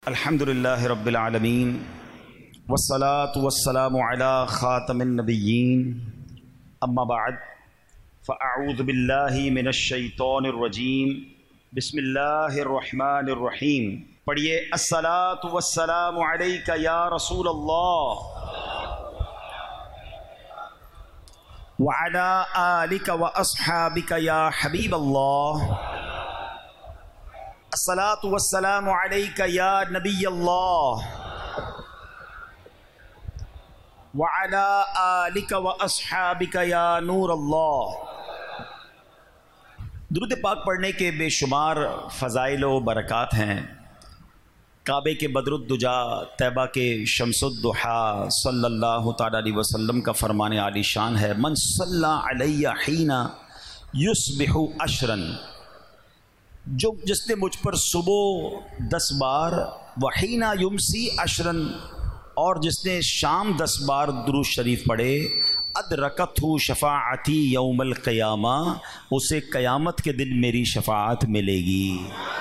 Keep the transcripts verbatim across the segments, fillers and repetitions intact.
الحمد للہ رب العالمین والصلاة والسلام علی خاتم النبیین اما بعد فاعوذ باللہ من الشیطان الرجیم بسم اللہ الرحمن الرحیم. پڑھیے الصلاة والسلام علیک یا رسول اللہ وعلی آلک واصحابک یا حبیب اللہ. الصلاة والسلام علیک یا نبی اللہ وعلی آلک واصحابک یا نور اللہ. درود پاک پڑھنے کے بے شمار فضائل و برکات ہیں. کعبے کے بدر الدجا، طیبہ کے شمس الضحیٰ صلی اللہ تعالیٰ علیہ وسلم کا فرمان عالی شان ہے، من صلی علی حین یصبح عشرا، جو جس نے مجھ پر صبح دس بار، وحین یمسی عشرا، اور جس نے شام دس بار درود شریف پڑھے، ادرکتہ شفاعتی یوم القیامہ، اسے قیامت کے دن میری شفاعت ملے گی.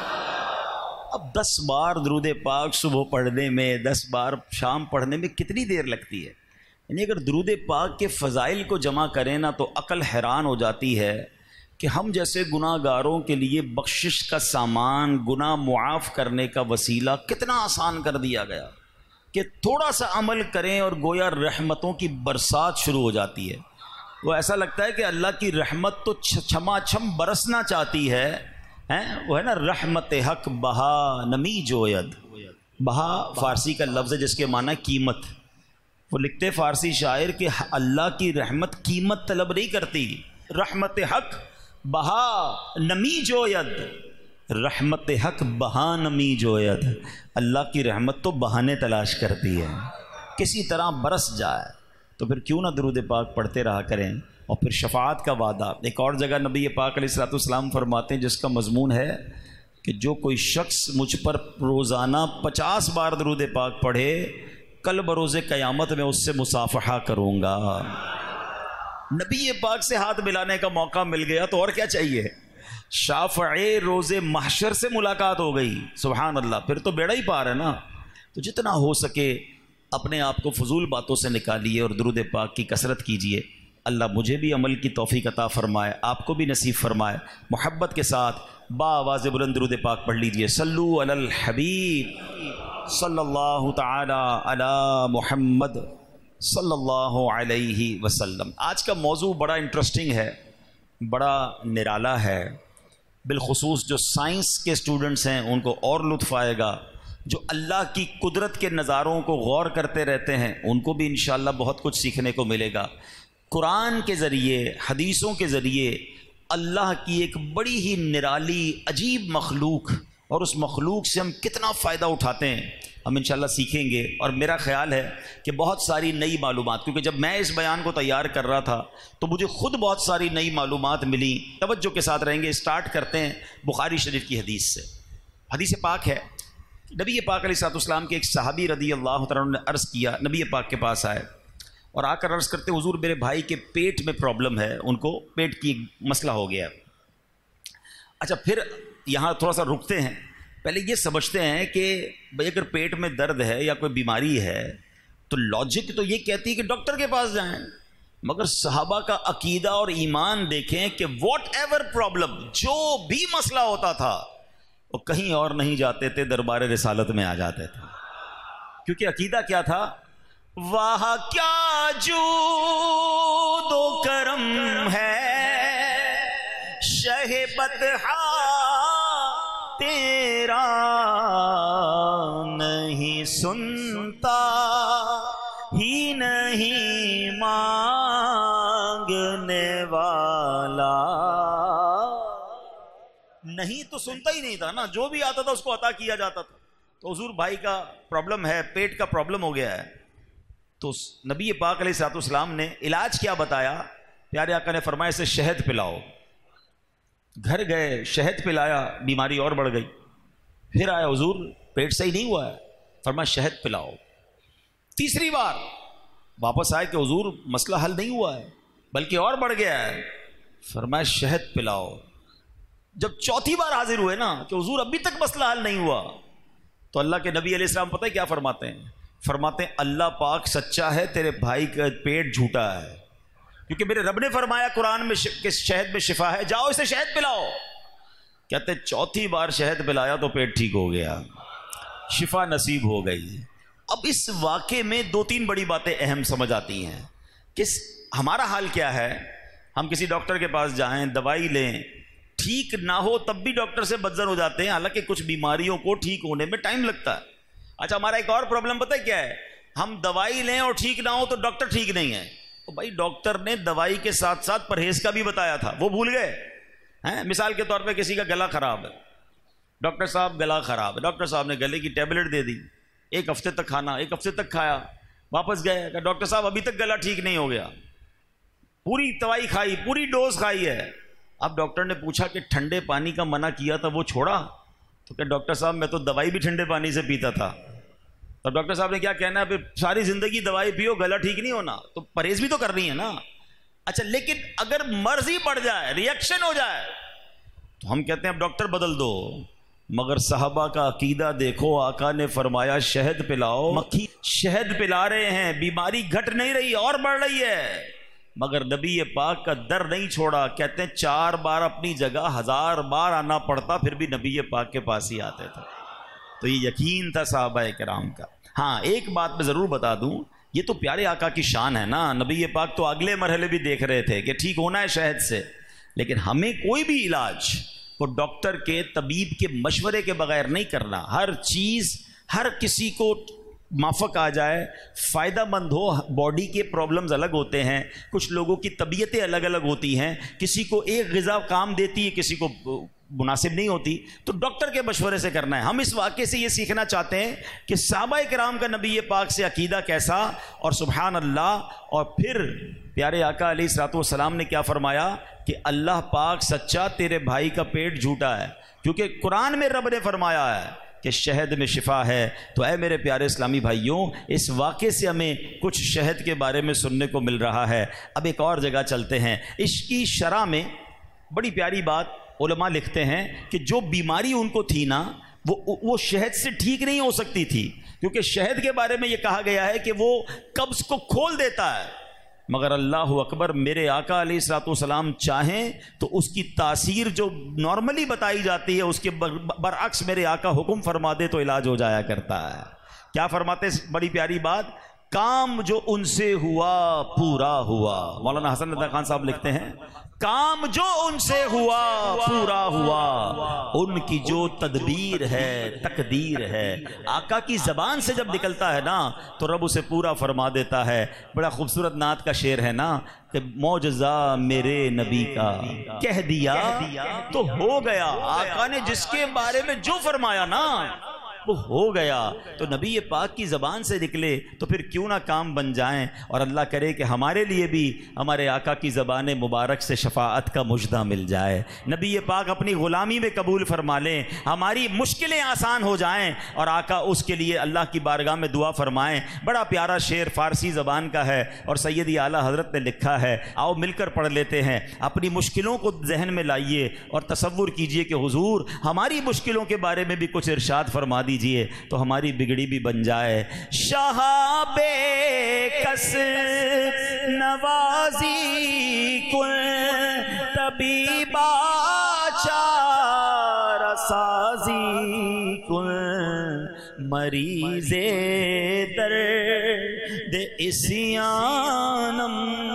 اب دس بار درود پاک صبح پڑھنے میں، دس بار شام پڑھنے میں کتنی دیر لگتی ہے؟ یعنی اگر درود پاک کے فضائل کو جمع کریں نا تو عقل حیران ہو جاتی ہے کہ ہم جیسے گناہ گاروں کے لیے بخشش کا سامان، گناہ معاف کرنے کا وسیلہ کتنا آسان کر دیا گیا کہ تھوڑا سا عمل کریں اور گویا رحمتوں کی برسات شروع ہو جاتی ہے. وہ ایسا لگتا ہے کہ اللہ کی رحمت تو چھما چھم برسنا چاہتی ہے. ہیں وہ ہے نا، رحمت حق بہا نمی جوید. بہا فارسی کا لفظ ہے جس کے معنی قیمت. وہ لکھتے فارسی شاعر کہ اللہ کی رحمت قیمت طلب نہیں کرتی. رحمت حق بہا نمی جوید، رحمت حق بہا نمی جوید. اللہ کی رحمت تو بہانے تلاش کرتی ہے، کسی طرح برس جائے. تو پھر کیوں نہ درود پاک پڑھتے رہا کریں. اور پھر شفاعت کا وعدہ ایک اور جگہ نبی پاک علیہ الصلوۃ والسلام فرماتے ہیں، جس کا مضمون ہے کہ جو کوئی شخص مجھ پر روزانہ پچاس بار درود پاک پڑھے، کل بروز قیامت میں اس سے مصافحہ کروں گا. نبی پاک سے ہاتھ ملانے کا موقع مل گیا تو اور کیا چاہیے. شافع روز محشر سے ملاقات ہو گئی. سبحان اللہ، پھر تو بیڑا ہی پار ہے نا. تو جتنا ہو سکے اپنے آپ کو فضول باتوں سے نکالیے اور درود پاک کی کثرت کیجیے. اللہ مجھے بھی عمل کی توفیق عطا فرمائے، آپ کو بھی نصیب فرمائے. محبت کے ساتھ با آواز بلند درود پاک پڑھ لیجیے. صلو علی الحبیب صلی اللہ تعالی علی محمد صلی اللہ علیہ وسلم. آج کا موضوع بڑا انٹرسٹنگ ہے، بڑا نرالا ہے. بالخصوص جو سائنس کے اسٹوڈنٹس ہیں ان کو اور لطف آئے گا. جو اللہ کی قدرت کے نظاروں کو غور کرتے رہتے ہیں ان کو بھی انشاءاللہ بہت کچھ سیکھنے کو ملے گا. قرآن کے ذریعے، حدیثوں کے ذریعے اللہ کی ایک بڑی ہی نرالی عجیب مخلوق، اور اس مخلوق سے ہم کتنا فائدہ اٹھاتے ہیں، ہم انشاءاللہ سیکھیں گے. اور میرا خیال ہے کہ بہت ساری نئی معلومات، کیونکہ جب میں اس بیان کو تیار کر رہا تھا تو مجھے خود بہت ساری نئی معلومات ملی. توجہ کے ساتھ رہیں گے. اسٹارٹ کرتے ہیں بخاری شریف کی حدیث سے. حدیث پاک ہے، نبی پاک علیہ الصلوۃ والسلام کے ایک صحابی رضی اللہ تعالیٰ عنہ نے عرض کیا، نبی پاک کے پاس آئے اور آ کر عرض کرتے، حضور میرے بھائی کے پیٹ میں پرابلم ہے، ان کو پیٹ کی مسئلہ ہو گیا. اچھا، پھر یہاں تھوڑا سا رکتے ہیں. پہلے یہ سمجھتے ہیں کہ بھئی اگر پیٹ میں درد ہے یا کوئی بیماری ہے تو لاجک تو یہ کہتی ہے کہ ڈاکٹر کے پاس جائیں، مگر صحابہ کا عقیدہ اور ایمان دیکھیں کہ واٹ ایور پرابلم، جو بھی مسئلہ ہوتا تھا وہ کہیں اور نہیں جاتے تھے، دربار رسالت میں آ جاتے تھے. کیونکہ عقیدہ کیا تھا؟ واہ کیا جود و کرم ہے شہ بطحا تیرا، نہیں سنتا ہی نہیں مانگنے والا. نہیں تو سنتا ہی نہیں تھا نا، جو بھی آتا تھا اس کو عطا کیا جاتا تھا. تو حضور بھائی کا پرابلم ہے، پیٹ کا پرابلم ہو گیا ہے. تو نبی پاک علیہ الصلوۃ والسلام نے علاج کیا بتایا؟ پیارے آقا نے فرمایا اسے شہد پلاؤ. گھر گئے، شہد پلایا، بیماری اور بڑھ گئی. پھر آیا، حضور پیٹ صحیح نہیں ہوا ہے، فرمایا شہد پلاؤ. تیسری بار واپس آئے کہ حضور مسئلہ حل نہیں ہوا ہے بلکہ اور بڑھ گیا ہے، فرمایا شہد پلاؤ. جب چوتھی بار حاضر ہوئے نا کہ حضور ابھی تک مسئلہ حل نہیں ہوا، تو اللہ کے نبی علیہ السلام پتہ ہے کیا فرماتے ہیں؟ فرماتے ہیں اللہ پاک سچا ہے، تیرے بھائی کا پیٹ جھوٹا ہے، کیونکہ میرے رب نے فرمایا قرآن میں کہ شہد میں شفا ہے، جاؤ اسے شہد پلاؤ۔ کہتے چوتھی بار شہد پلایا تو پیٹ ٹھیک ہو گیا، شفا نصیب ہو گئی۔ اب اس واقعے میں دو تین بڑی باتیں اہم سمجھ آتی ہیں کہ ہمارا حال کیا ہے۔ ہم کسی ڈاکٹر کے پاس جائیں، دوائی لیں، ٹھیک نہ ہو تب بھی ڈاکٹر سے بدظن ہو جاتے ہیں، حالانکہ کچھ بیماریوں کو ٹھیک ہونے میں ٹائم لگتا ہے۔ اچھا ہمارا ایک اور پرابلم پتہ ہے کیا ہے؟ ہم دوائی لیں اور ٹھیک نہ ہو تو ڈاکٹر ٹھیک نہیں ہے۔ تو بھائی ڈاکٹر نے دوائی کے ساتھ ساتھ پرہیز کا بھی بتایا تھا، وہ بھول گئے ہیں؟ مثال کے طور پہ کسی کا گلا خراب ہے، ڈاکٹر صاحب گلا خراب ہے، ڈاکٹر صاحب نے گلے کی ٹیبلٹ دے دی، ایک ہفتے تک کھانا، ایک ہفتے تک کھایا، واپس گئے کہ ڈاکٹر صاحب ابھی تک گلا ٹھیک نہیں ہو گیا، پوری دوائی کھائی، پوری ڈوز کھائی ہے۔ اب ڈاکٹر نے پوچھا کہ ٹھنڈے پانی کا منع کیا تھا وہ چھوڑا؟ تو کہ ڈاکٹر صاحب میں تو دوائی بھی ٹھنڈے پانی سے پیتا تھا۔ تو ڈاکٹر صاحب نے کیا کہنا ہے، پھر ساری زندگی دوائی پیو گلا ٹھیک نہیں ہونا، تو پرہیز بھی تو کرنی ہے نا۔ اچھا لیکن اگر مرض ہی پڑ جائے، ریئیکشن ہو جائے، تو ہم کہتے ہیں اب ڈاکٹر بدل دو، مگر صحابہ کا عقیدہ دیکھو، آقا نے فرمایا شہد پلاؤ، مکھی شہد پلا رہے ہیں، بیماری گھٹ نہیں رہی اور بڑھ رہی ہے، مگر نبی پاک کا در نہیں چھوڑا۔ کہتے ہیں چار بار اپنی جگہ ہزار بار آنا پڑتا پھر بھی نبی پاک کے پاس ہی آتے تھے۔ تو یہ یقین تھا صحابہ کرام کا۔ ہاں ایک بات میں ضرور بتا دوں، یہ تو پیارے آقا کی شان ہے نا، نبی پاک تو اگلے مرحلے بھی دیکھ رہے تھے کہ ٹھیک ہونا ہے شہد سے، لیکن ہمیں کوئی بھی علاج وہ ڈاکٹر کے طبیب کے مشورے کے بغیر نہیں کرنا۔ ہر چیز ہر کسی کو مافق آ جائے، فائدہ مند ہو۔ باڈی کے پرابلمز الگ ہوتے ہیں، کچھ لوگوں کی طبیعتیں الگ الگ ہوتی ہیں، کسی کو ایک غذا کام دیتی ہے، کسی کو مناسب نہیں ہوتی، تو ڈاکٹر کے مشورے سے کرنا ہے۔ ہم اس واقعے سے یہ سیکھنا چاہتے ہیں کہ صحابہ کرام کا نبی پاک سے عقیدہ کیسا، اور سبحان اللہ، اور پھر پیارے آقا علیہ الصلوۃ والسلام نے کیا فرمایا کہ اللہ پاک سچا، تیرے بھائی کا پیٹ جھوٹا ہے، کیونکہ قرآن میں رب نے فرمایا ہے کہ شہد میں شفا ہے۔ تو اے میرے پیارے اسلامی بھائیوں، اس واقعے سے ہمیں کچھ شہد کے بارے میں سننے کو مل رہا ہے۔ اب ایک اور جگہ چلتے ہیں۔ عشق کی شرح میں بڑی پیاری بات علماء لکھتے ہیں کہ جو بیماری ان کو تھی نا، وہ وہ شہد سے ٹھیک نہیں ہو سکتی تھی، کیونکہ شہد کے بارے میں یہ کہا گیا ہے کہ وہ قبض کو کھول دیتا ہے، مگر اللہ اکبر، میرے آقا علیہ الصلوۃ والسلام چاہیں تو اس کی تاثیر جو نارملی بتائی جاتی ہے اس کے برعکس میرے آقا حکم فرما دے تو علاج ہو جایا کرتا ہے۔ کیا فرماتے ہیں؟ بڑی پیاری بات، کام جو ان سے ہوا پورا ہوا۔ مولانا حسن ندوی خان صاحب لکھتے ہیں، کام جو ان سے ہوا پورا ہوا، ان کی جو تدبیر ہے تقدیر ہے۔ آقا کی زبان سے جب نکلتا ہے نا تو رب اسے پورا فرما دیتا ہے۔ بڑا خوبصورت نعت کا شعر ہے نا کہ معجزہ میرے نبی کا کہہ دیا تو ہو گیا۔ آقا نے جس کے بارے میں جو فرمایا نا وہ ہو گیا، تو نبی پاک کی زبان سے نکلے تو پھر کیوں نہ کام بن جائیں۔ اور اللہ کرے کہ ہمارے لیے بھی ہمارے آقا کی زبان مبارک سے شفاعت کا مژدہ مل جائے، نبی پاک اپنی غلامی میں قبول فرما لیں، ہماری مشکلیں آسان ہو جائیں، اور آقا اس کے لیے اللہ کی بارگاہ میں دعا فرمائیں۔ بڑا پیارا شعر فارسی زبان کا ہے اور سیدی اعلیٰ حضرت نے لکھا ہے، آؤ مل کر پڑھ لیتے ہیں۔ اپنی مشکلوں کو ذہن میں لائیے اور تصور کیجئے کہ حضور ہماری مشکلوں کے بارے میں بھی کچھ ارشاد فرما دیجئے تو ہماری بگڑی بھی بن جائے۔ شہاب کس نوازی کن طبیبا چارہ سازی کن، مریض درد عصیانم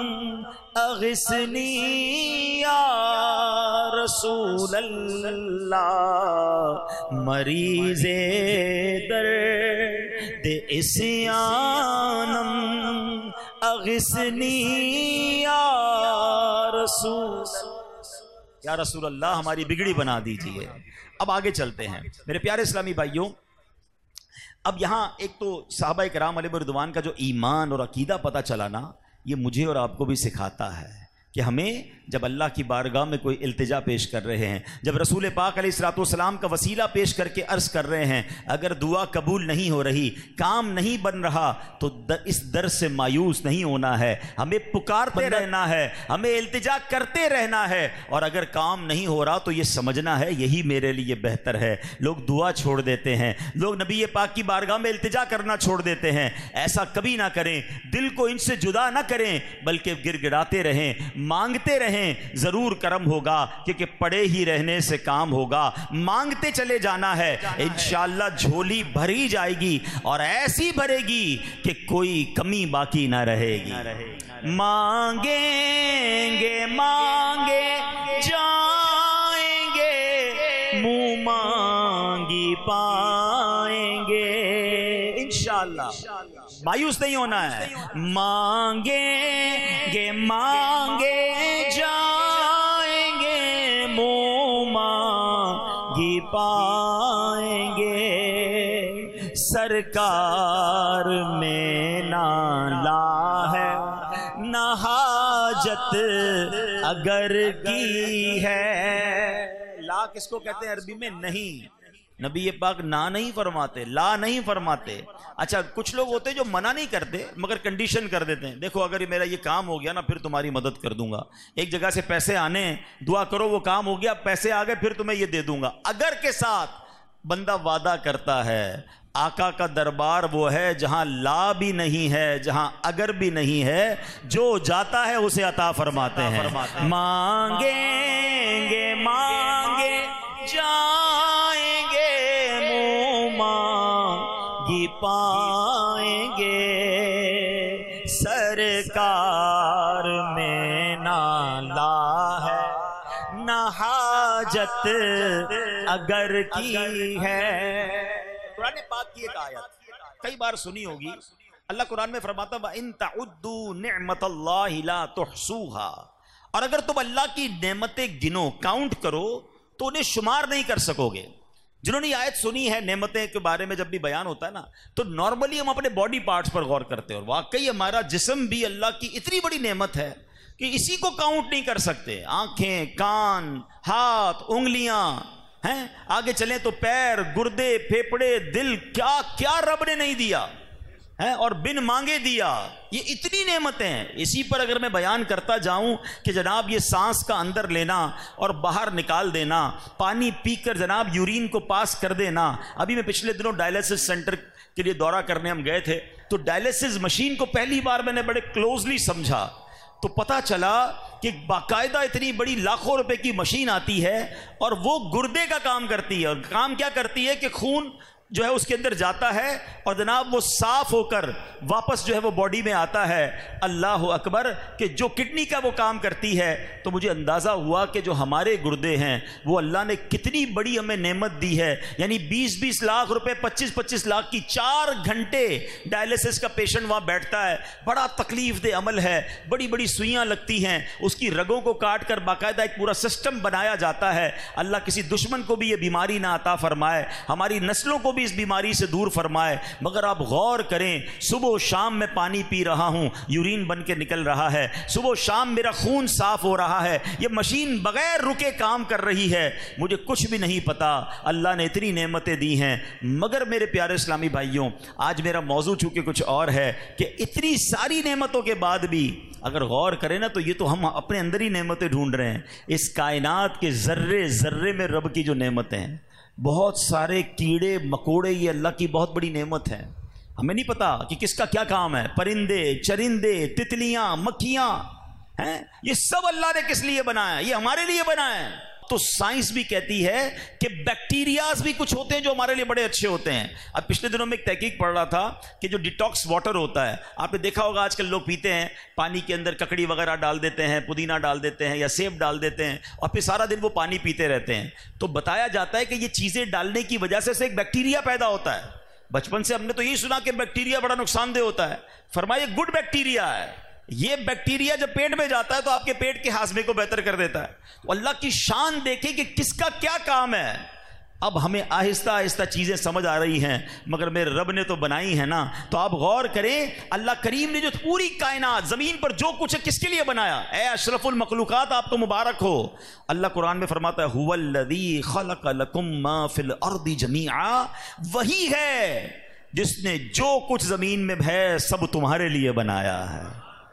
اغثنی یا رسول اللہ، مریض درد عصیانم اغثنی یا رسول یا رسول اللہ، ہماری بگڑی بنا دیجئے۔ اب آگے چلتے ہیں میرے پیارے اسلامی بھائیوں۔ اب یہاں ایک تو صحابہ کرام علیہ رضوان کا جو ایمان اور عقیدہ پتہ چلا نا، یہ مجھے اور آپ کو بھی سکھاتا ہے کہ ہمیں جب اللہ کی بارگاہ میں کوئی التجا پیش کر رہے ہیں، جب رسول پاک علیہ الصلوۃ والسلام کا وسیلہ پیش کر کے عرض کر رہے ہیں، اگر دعا قبول نہیں ہو رہی، کام نہیں بن رہا، تو اس در سے مایوس نہیں ہونا ہے، ہمیں پکارتے رہنا ہے، ہمیں التجا کرتے رہنا ہے، اور اگر کام نہیں ہو رہا تو یہ سمجھنا ہے یہی میرے لیے بہتر ہے۔ لوگ دعا چھوڑ دیتے ہیں، لوگ نبی پاک کی بارگاہ میں التجا کرنا چھوڑ دیتے ہیں۔ ایسا کبھی نہ کریں، دل کو ان سے جدا نہ کریں، بلکہ گر گڑاتے رہیں، مانگتے رہیں، ضرور کرم ہوگا، کیونکہ پڑے ہی رہنے سے کام ہوگا۔ مانگتے چلے جانا ہے، انشاءاللہ جھولی بھری جائے گی، اور ایسی بھرے گی کہ کوئی کمی باقی نہ رہے گی۔ مانگیں گے مانگے جائیں گے، منہ مانگی پائیں گے، انشاءاللہ مایوس نہیں ہونا ہے۔ مانگیں گے مانگے جائیں گے، منہ مانگی پائیں گے، سرکار میں نالا ہے نہ حاجت اگر کی ہے۔ لا کس کو کہتے ہیں عربی میں؟ نہیں۔ نبی پاک نہ نہیں فرماتے، لا نہیں فرماتے۔ اچھا کچھ لوگ ہوتے ہیں جو منع نہیں کرتے مگر کنڈیشن کر دیتے ہیں، دیکھو اگر میرا یہ کام ہو گیا نا پھر تمہاری مدد کر دوں گا، ایک جگہ سے پیسے آنے، دعا کرو وہ کام ہو گیا، پیسے آ گئے پھر تمہیں یہ دے دوں گا۔ اگر کے ساتھ بندہ وعدہ کرتا ہے، آقا کا دربار وہ ہے جہاں لا بھی نہیں ہے، جہاں اگر بھی نہیں ہے، جو جاتا ہے اسے عطا فرماتے ہیں۔ مانگیں گے مانگے جائیں گے، منہ مانگی پائیں گے، سرکار میں نالا ہے نہ حاجت اگر کی ہے۔ قرآن پاک کی ایک آیت کئی بار سنی ہوگی، اللہ قرآن میں فرماتا وَإِن تَعُدُّوا نِعْمَةَ اللَّهِ لَا تُحْصُوهَا، اور اگر تم اللہ کی نعمتیں گنو، کاؤنٹ کرو تو انہیں شمار نہیں کر سکو گے۔ جنہوں نے یہ آیت سنی ہے، نعمتیں کے بارے میں جب بھی بیان ہوتا ہے نا، تو نارملی ہم اپنے باڈی پارٹس پر غور کرتے ہیں، اور واقعی ہمارا جسم بھی اللہ کی اتنی بڑی نعمت ہے کہ اسی کو کاؤنٹ نہیں کر سکتے۔ آنکھیں، کان، ہاتھ، انگلیاں ہیں، آگے چلیں تو پیر، گردے، پھیپڑے، دل، کیا کیا رب نے نہیں دیا ہے، اور بن مانگے دیا۔ یہ اتنی نعمتیں ہیں، اسی پر اگر میں بیان کرتا جاؤں کہ جناب یہ سانس کا اندر لینا اور باہر نکال دینا، پانی پی کر جناب یورین کو پاس کر دینا۔ ابھی میں پچھلے دنوں ڈائلیسس سینٹر کے لیے دورہ کرنے ہم گئے تھے، تو ڈائلیسس مشین کو پہلی بار میں نے بڑے کلوزلی سمجھا، تو پتا چلا کہ باقاعدہ اتنی بڑی لاکھوں روپے کی مشین آتی ہے، اور وہ گردے کا کام کرتی ہے، اور کام کیا کرتی ہے کہ خون جو ہے اس کے اندر جاتا ہے، اور جناب وہ صاف ہو کر واپس جو ہے وہ باڈی میں آتا ہے۔ اللہ اکبر، کہ جو کڈنی کا وہ کام کرتی ہے، تو مجھے اندازہ ہوا کہ جو ہمارے گردے ہیں وہ اللہ نے کتنی بڑی ہمیں نعمت دی ہے۔ یعنی بیس بیس لاکھ روپے، پچیس پچیس لاکھ کی چار گھنٹے ڈائلیسس کا پیشنٹ وہاں بیٹھتا ہے، بڑا تکلیف دہ عمل ہے، بڑی بڑی سوئیاں لگتی ہیں، اس کی رگوں کو کاٹ کر باقاعدہ ایک پورا سسٹم بنایا جاتا ہے۔ اللہ کسی دشمن کو بھی یہ بیماری نہ عطا فرمائے، ہماری نسلوں کو بھی اس بیماری سے دور فرمائے۔ مگر آپ غور کریں، صبح و شام میں پانی پی رہا ہوں، یورین بن کے نکل رہا ہے، صبح و شام میرا خون صاف ہو رہا ہے، یہ مشین بغیر رکے کام کر رہی ہے، مجھے کچھ بھی نہیں پتا اللہ نے اتنی نعمتیں دی ہیں۔ مگر میرے پیارے اسلامی بھائیوں، آج میرا موضوع چونکہ کچھ اور ہے کہ اتنی ساری نعمتوں کے بعد بھی اگر غور کریں نا، تو یہ تو ہم اپنے اندر ہی نعمتیں ڈھونڈ رہے ہیں۔ اس کائنات کے ذرے ذرے میں رب کی جو نعمتیں ہیں، بہت سارے کیڑے مکوڑے، یہ اللہ کی بہت بڑی نعمت ہے، ہمیں نہیں پتا کہ کس کا کیا کام ہے۔ پرندے، چرندے، تتلیاں، مکھیاں ہیں، یہ سب اللہ نے کس لیے بنایا؟ یہ ہمارے لیے بنایا ہے۔ تو سائنس بھی کہتی ہے کہ بیکٹیریاز بھی کچھ ہوتے ہیں جو ہمارے لیے بڑے اچھے ہوتے ہیں۔ اب پچھلے دنوں میں ایک تحقیق پڑھ رہا تھا کہ جو ڈیٹاکس واٹر ہوتا ہے، آپ نے دیکھا ہوگا آج کل لوگ پیتے ہیں، پانی کے اندر ککڑی وغیرہ ڈال دیتے ہیں، پودینہ ڈال دیتے ہیں یا سیب ڈال دیتے ہیں، اور پھر سارا دن وہ پانی پیتے رہتے ہیں۔ تو بتایا جاتا ہے کہ یہ چیزیں ڈالنے کی وجہ سے ایک بیکٹیریا پیدا ہوتا ہے۔ بچپن سے ہم نے تو یہی سنا کہ بیکٹیریا بڑا نقصان دہ ہوتا ہے، فرمایا گڈ بیکٹیریا ہے۔ یہ بیکٹیریا جب پیٹ میں جاتا ہے تو آپ کے پیٹ کے ہاضمے کو بہتر کر دیتا ہے۔ تو اللہ کی شان دیکھیں کہ کس کا کیا کام ہے۔ اب ہمیں آہستہ آہستہ چیزیں سمجھ آ رہی ہیں، مگر میرے رب نے تو بنائی ہے نا۔ تو آپ غور کریں، اللہ کریم نے جو پوری کائنات زمین پر جو کچھ ہے کس کے لیے بنایا؟ اے اشرف المخلوقات، آپ کو مبارک ہو۔ اللہ قرآن میں فرماتا ہے هو الذی خلق لکم ما فی الارض جمیعا، وہی ہے جس نے جو کچھ زمین میں ہے سب تمہارے لیے بنایا ہے۔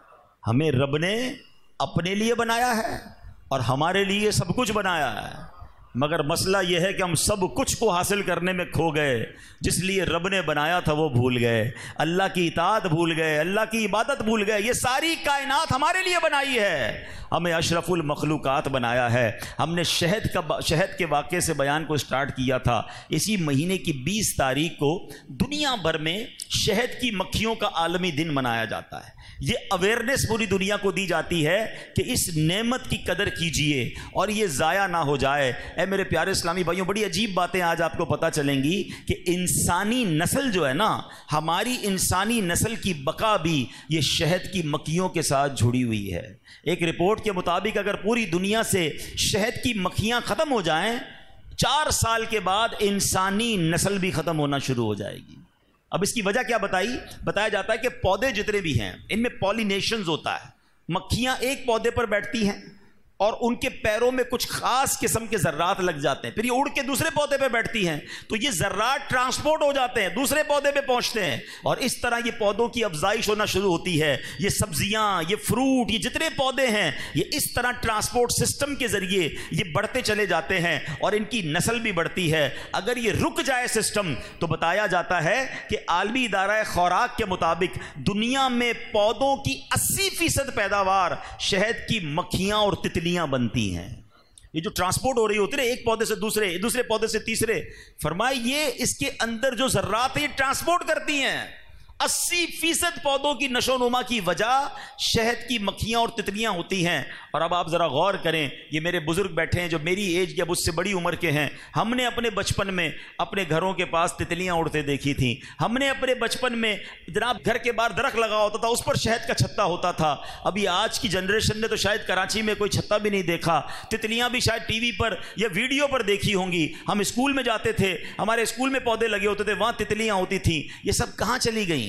ہمیں رب نے اپنے لیے بنایا ہے اور ہمارے لیے سب کچھ بنایا ہے، مگر مسئلہ یہ ہے کہ ہم سب کچھ کو حاصل کرنے میں کھو گئے۔ جس لیے رب نے بنایا تھا وہ بھول گئے، اللہ کی اطاعت بھول گئے، اللہ کی عبادت بھول گئے۔ یہ ساری کائنات ہمارے لیے بنائی ہے، ہمیں اشرف المخلوقات بنایا ہے۔ ہم نے شہد کا شہد کے واقعے سے بیان کو سٹارٹ کیا تھا۔ اسی مہینے کی بیس تاریخ کو دنیا بھر میں شہد کی مکھیوں کا عالمی دن منایا جاتا ہے۔ یہ اویئرنیس پوری دنیا کو دی جاتی ہے کہ اس نعمت کی قدر کیجئے اور یہ ضائع نہ ہو جائے۔ اے میرے پیارے اسلامی بھائیوں، بڑی عجیب باتیں آج آپ کو پتہ چلیں گی کہ انسانی نسل جو ہے نا، ہماری انسانی نسل کی بقا بھی یہ شہد کی مکھیوں کے ساتھ جڑی ہوئی ہے۔ ایک رپورٹ کے مطابق اگر پوری دنیا سے شہد کی مکھیاں ختم ہو جائیں، چار سال کے بعد انسانی نسل بھی ختم ہونا شروع ہو جائے گی۔ اب اس کی وجہ کیا بتائی؟ بتایا جاتا ہے کہ پودے جتنے بھی ہیں ان میں پولینیشنز ہوتا ہے۔ مکھیاں ایک پودے پر بیٹھتی ہیں اور ان کے پیروں میں کچھ خاص قسم کے ذرات لگ جاتے ہیں، پھر یہ اڑ کے دوسرے پودے پہ بیٹھتی ہیں تو یہ ذرات ٹرانسپورٹ ہو جاتے ہیں، دوسرے پودے پہ پہنچتے ہیں، اور اس طرح یہ پودوں کی افزائش ہونا شروع ہوتی ہے۔ یہ سبزیاں، یہ فروٹ، یہ جتنے پودے ہیں یہ اس طرح ٹرانسپورٹ سسٹم کے ذریعے یہ بڑھتے چلے جاتے ہیں اور ان کی نسل بھی بڑھتی ہے۔ اگر یہ رک جائے سسٹم تو بتایا جاتا ہے کہ عالمی ادارہ خوراک کے مطابق دنیا میں پودوں کی اسی فیصد پیداوار شہد کی مکھیاں اور تتلیاں بنتی ہیں۔ یہ جو ٹرانسپورٹ ہو رہی ہوتی ہے ایک پودے سے دوسرے، دوسرے پودے سے تیسرے، فرمائے یہ اس کے اندر جو ذرات ہیں یہ ٹرانسپورٹ کرتی ہیں۔ اسی فیصد پودوں کی نشو و نما کی وجہ شہد کی مکھیاں اور تتلیاں ہوتی ہیں۔ اور اب آپ ذرا غور کریں، یہ میرے بزرگ بیٹھے ہیں جو میری ایج یا مجھ سے بڑی عمر کے ہیں، ہم نے اپنے بچپن میں اپنے گھروں کے پاس تتلیاں اڑتے دیکھی تھیں۔ ہم نے اپنے بچپن میں جناب گھر کے باہر درخت لگا ہوتا تھا، اس پر شہد کا چھتا ہوتا تھا۔ ابھی آج کی جنریشن نے تو شاید کراچی میں کوئی چھتا بھی نہیں دیکھا، تتلیاں بھی شاید ٹی وی پر یا ویڈیو پر دیکھی ہوں گی۔ ہم اسکول میں جاتے تھے، ہمارے اسکول میں پودے لگے ہوتے تھے، وہاں تتلیاں ہوتی تھیں۔ یہ سب کہاں چلی گئیں؟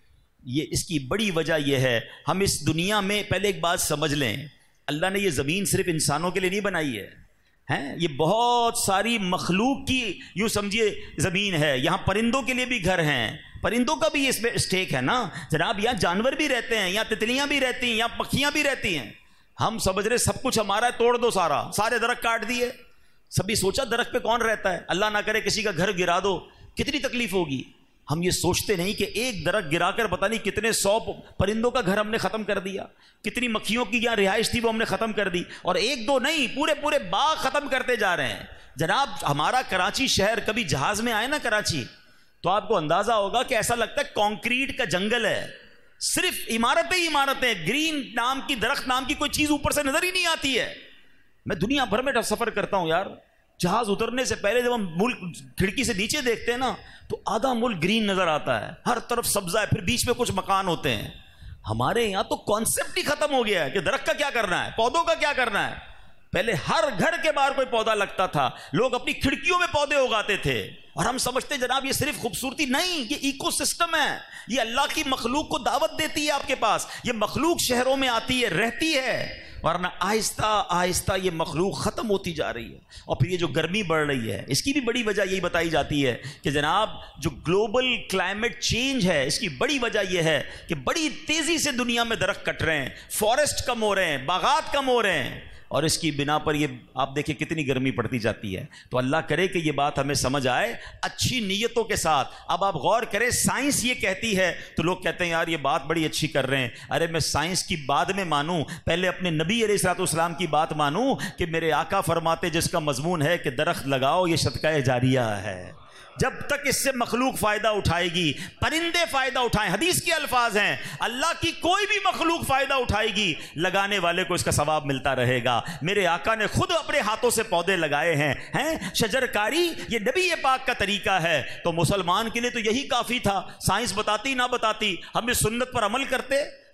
یہ اس کی بڑی وجہ یہ ہے، ہم اس دنیا میں پہلے ایک بات سمجھ لیں، اللہ نے یہ زمین صرف انسانوں کے لیے نہیں بنائی ہے، ہیں یہ بہت ساری مخلوق کی یوں سمجھیے زمین ہے۔ یہاں پرندوں کے لیے بھی گھر ہیں، پرندوں کا بھی اس میں اسٹیک ہے نا جناب۔ یہاں جانور بھی رہتے ہیں، یہاں تتلیاں بھی رہتی ہیں، یہاں پکھیاں بھی رہتی ہیں۔ ہم سمجھ رہے سب کچھ ہمارا ہے، توڑ دو سارا، سارے درخت کاٹ دیے۔ سبھی سوچا درخت پہ کون رہتا ہے؟ اللہ نہ کرے کسی کا گھر گرا دو، کتنی تکلیف ہوگی۔ ہم یہ سوچتے نہیں کہ ایک درخت گرا کر پتہ نہیں کتنے سو پرندوں کا گھر ہم نے ختم کر دیا، کتنی مکھیوں کی یہاں رہائش تھی وہ ہم نے ختم کر دی، اور ایک دو نہیں پورے پورے باغ ختم کرتے جا رہے ہیں۔ جناب ہمارا کراچی شہر، کبھی جہاز میں آئے نا کراچی تو آپ کو اندازہ ہوگا کہ ایسا لگتا ہے کانکریٹ کا جنگل ہے، صرف عمارتیں ہی عمارتیں، گرین نام کی درخت نام کی کوئی چیز اوپر سے نظر ہی نہیں آتی ہے۔ میں دنیا بھر میں سفر کرتا ہوں یار، جہاز اترنے سے پہلے جب ہم ملک کھڑکی سے نیچے دیکھتے ہیں نا تو آدھا ملک گرین نظر آتا ہے، ہر طرف سبزہ ہے، پھر بیچ میں کچھ مکان ہوتے ہیں۔ ہمارے یہاں تو کانسیپٹ ہی ختم ہو گیا ہے کہ درخت کا کیا کرنا ہے، پودوں کا کیا کرنا ہے۔ پہلے ہر گھر کے باہر کوئی پودا لگتا تھا، لوگ اپنی کھڑکیوں میں پودے اگاتے تھے، اور ہم سمجھتے جناب یہ صرف خوبصورتی نہیں، یہ ایکو سسٹم ہے، یہ اللہ کی مخلوق کو دعوت دیتی ہے آپ کے پاس۔ یہ مخلوق شہروں میں آتی ہے، رہتی ہے، ورنہ آہستہ آہستہ یہ مخلوق ختم ہوتی جا رہی ہے۔ اور پھر یہ جو گرمی بڑھ رہی ہے اس کی بھی بڑی وجہ یہی بتائی جاتی ہے کہ جناب جو گلوبل کلائمیٹ چینج ہے اس کی بڑی وجہ یہ ہے کہ بڑی تیزی سے دنیا میں درخت کٹ رہے ہیں، فارسٹ کم ہو رہے ہیں، باغات کم ہو رہے ہیں، اور اس کی بنا پر یہ آپ دیکھیں کتنی گرمی پڑتی جاتی ہے۔ تو اللہ کرے کہ یہ بات ہمیں سمجھ آئے اچھی نیتوں کے ساتھ۔ اب آپ غور کریں، سائنس یہ کہتی ہے تو لوگ کہتے ہیں یار یہ بات بڑی اچھی کر رہے ہیں، ارے میں سائنس کی بعد میں مانوں، پہلے اپنے نبی علیہ الصلوۃ والسلام کی بات مانوں کہ میرے آقا فرماتے جس کا مضمون ہے کہ درخت لگاؤ یہ صدقہ جاریہ ہے۔ جب تک اس سے مخلوق فائدہ اٹھائے گی، پرندے فائدہ اٹھائیں، حدیث کے الفاظ ہیں، اللہ کی کوئی بھی مخلوق فائدہ اٹھائے گی، لگانے والے کو اس کا ثواب ملتا رہے گا۔ میرے آقا نے خود اپنے ہاتھوں سے پودے لگائے ہیں ہیں شجر کاری یہ نبی پاک کا طریقہ ہے، تو مسلمان کے لیے تو یہی کافی تھا، سائنس بتاتی نہ بتاتی، ہم اس سنت پر عمل کرتے،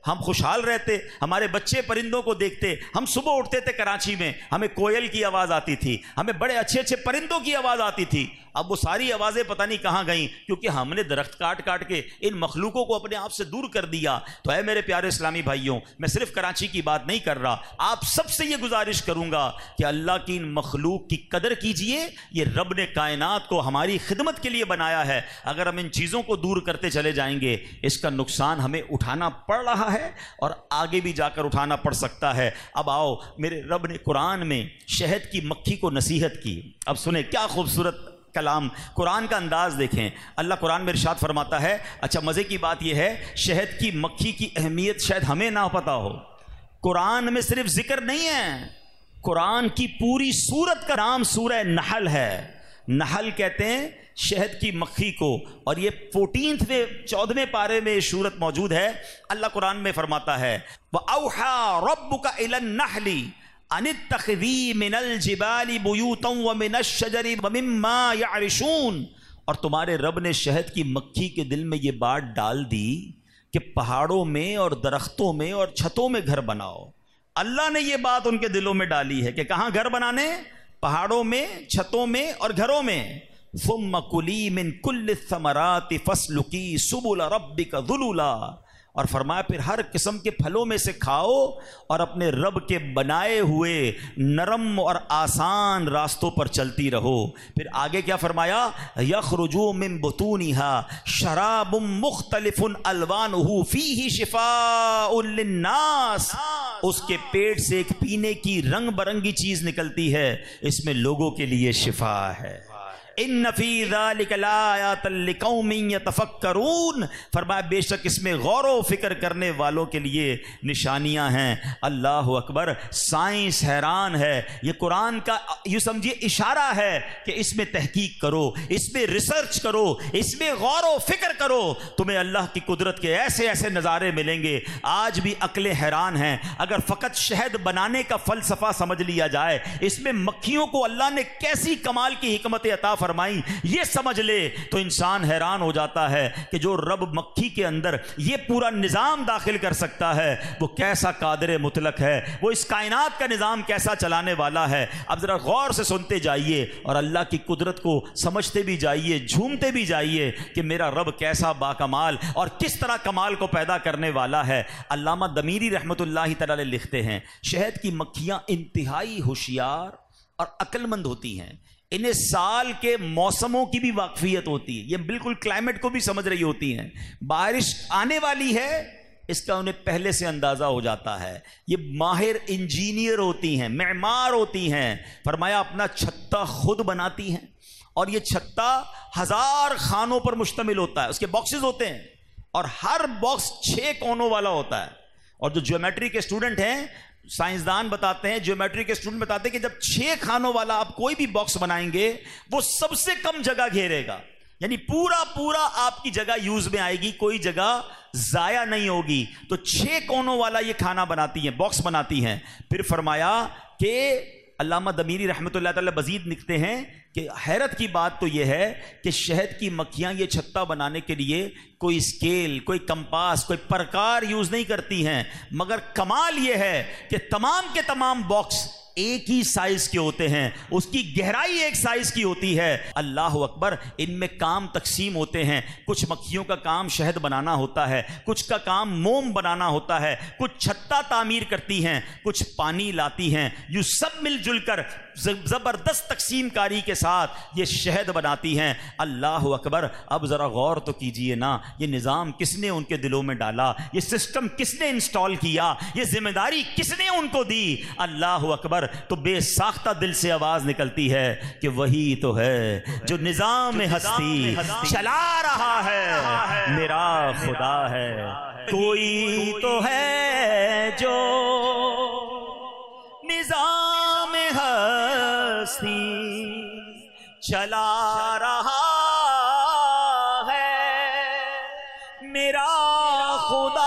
ہم خوشحال رہتے, ہمارے بچے پرندوں کو دیکھتے. ہم صبح اٹھتے تھے کراچی میں, ہمیں کوئل کی آواز آتی تھی, ہمیں بڑے اچھے اچھے پرندوں کی آواز آتی تھی. اب وہ ساری آوازیں پتہ نہیں کہاں گئیں, کیونکہ ہم نے درخت کاٹ کاٹ کے ان مخلوقوں کو اپنے آپ سے دور کر دیا. تو اے میرے پیارے اسلامی بھائیوں, میں صرف کراچی کی بات نہیں کر رہا, آپ سب سے یہ گزارش کروں گا کہ اللہ کی ان مخلوق کی قدر کیجئے. یہ رب نے کائنات کو ہماری خدمت کے لیے بنایا ہے. اگر ہم ان چیزوں کو دور کرتے چلے جائیں گے, اس کا نقصان ہمیں اٹھانا پڑ رہا ہے اور آگے بھی جا کر اٹھانا پڑ سکتا ہے. اب آؤ, میرے رب نے قرآن میں شہد کی مکھی کو نصیحت کی. اب سنیں کیا خوبصورت کلام, قرآن کا انداز دیکھیں. اللہ قرآن میں ارشاد فرماتا ہے, اچھا مزے کی بات یہ ہے, شہد کی مکھی کی اہمیت شاید ہمیں نہ پتہ ہو. قرآن میں صرف ذکر نہیں ہے, قرآن کی پوری سورت کا نام سورہ نحل ہے. نحل کہتے ہیں شہد کی مکھی کو, اور یہ فورٹینتھویں چودھویں پارے میں یہ سورت موجود ہے. اللہ قرآن میں فرماتا ہے, وَأَوْحَى رَبُّكَ إِلَى النَّحْلِ أَنِ اتَّخِذِي مِنَ الْجِبَالِ بُيُوتًا وَمِنَ الشَّجَرِ وَمِمَّا يَعْرِشُونَ. اور تمہارے رب نے شہد کی مکھی کے دل میں یہ بات ڈال دی کہ پہاڑوں میں اور درختوں میں اور چھتوں میں گھر بناؤ. اللہ نے یہ بات ان کے دلوں میں ڈالی ہے کہ کہاں گھر بنانے, پہاڑوں میں, چھتوں میں اور گھروں میں. ثم کلی من کل الثمرات فاسلکی سبل ربک ذللا. اور فرمایا پھر ہر قسم کے پھلوں میں سے کھاؤ اور اپنے رب کے بنائے ہوئے نرم اور آسان راستوں پر چلتی رہو. پھر آگے کیا فرمایا, یخرج من بطونها شراب مختلف الوانہ فیہ شفاء للناس. اس کے پیٹ سے ایک پینے کی رنگ برنگی چیز نکلتی ہے, اس میں لوگوں کے لیے شفا ہے. ان فی ذلک لآیات لقوم یتفکرون. فرمایا بے شک اس میں غور و فکر کرنے والوں کے لیے نشانیاں ہیں. اللہ اکبر, سائنس حیران ہے. یہ قرآن کا یوں سمجھیے اشارہ ہے کہ اس میں تحقیق کرو, اس میں ریسرچ کرو, اس میں غور و فکر کرو, تمہیں اللہ کی قدرت کے ایسے ایسے نظارے ملیں گے. آج بھی عقلیں حیران ہیں. اگر فقط شہد بنانے کا فلسفہ سمجھ لیا جائے, اس میں مکھیوں کو اللہ نے کیسی کمال کی حکمت عطا فرمائی یہ سمجھ لے, تو انسان حیران ہو جاتا ہے کہ جو رب مکھی کے اندر یہ پورا نظام داخل کر سکتا ہے وہ کیسا قادر مطلق ہے, وہ اس کائنات کا نظام کیسا چلانے والا ہے. اب ذرا غور سے سنتے جائیے اور اللہ کی قدرت کو سمجھتے بھی جائیے, جھومتے بھی جائیے کہ میرا رب کیسا باکمال اور کس طرح کمال کو پیدا کرنے والا ہے. علامہ دمیری رحمۃ اللہ تعالی لکھتے ہیں, شہد کی مکھیاں انتہائی ہوشیار اور عقل مند ہوتی ہیں. انہیں سال کے موسموں کی بھی واقفیت ہوتی ہے, یہ بالکل کلائمیٹ کو بھی سمجھ رہی ہوتی ہیں. بارش آنے والی ہے اس کا انہیں پہلے سے اندازہ ہو جاتا ہے. یہ ماہر انجینئر ہوتی ہیں, معمار ہوتی ہیں. فرمایا اپنا چھتا خود بناتی ہیں, اور یہ چھتا ہزار خانوں پر مشتمل ہوتا ہے. اس کے باکسز ہوتے ہیں اور ہر باکس چھ کونوں والا ہوتا ہے. اور جو جیومیٹری کے اسٹوڈنٹ ہیں, سائنسدان بتاتے ہیں, جیومیٹری کے اسٹوڈنٹ بتاتے ہیں کہ جب چھ خانوں والا آپ کوئی بھی باکس بنائیں گے وہ سب سے کم جگہ گھیرے گا, یعنی پورا پورا آپ کی جگہ یوز میں آئے گی, کوئی جگہ ضائع نہیں ہوگی. تو چھ کونوں والا یہ کھانا بناتی ہیں, باکس بناتی ہیں. پھر فرمایا کہ علامہ دمیری رحمۃ اللہ تعالی مزید لکھتے ہیں کہ حیرت کی بات تو یہ ہے کہ شہد کی مکھیاں یہ چھتا بنانے کے لیے کوئی اسکیل, کوئی کمپاس, کوئی پرکار یوز نہیں کرتی ہیں, مگر کمال یہ ہے کہ تمام کے تمام باکس ایک ہی سائز کے ہوتے ہیں, اس کی گہرائی ایک سائز کی ہوتی ہے. اللہ اکبر, ان میں کام تقسیم ہوتے ہیں. کچھ مکھیوں کا کام شہد بنانا ہوتا ہے, کچھ کا کام موم بنانا ہوتا ہے, کچھ چھتا تعمیر کرتی ہیں, کچھ پانی لاتی ہیں. یوں سب مل جل کر زبردست تقسیم کاری کے ساتھ یہ شہد بناتی ہیں. اللہ اکبر. اب ذرا غور تو کیجئے نا, یہ نظام کس نے ان کے دلوں میں ڈالا, یہ سسٹم کس نے انسٹال کیا, یہ ذمہ داری کس نے ان کو دی. اللہ اکبر. تو بے ساختہ دل سے آواز نکلتی ہے کہ وہی تو ہے جو نظام ہستی چلا رہا ہے, میرا خدا ہے. کوئی تو ہے جو نظام ہستی چلا رہا ہے, میرا خدا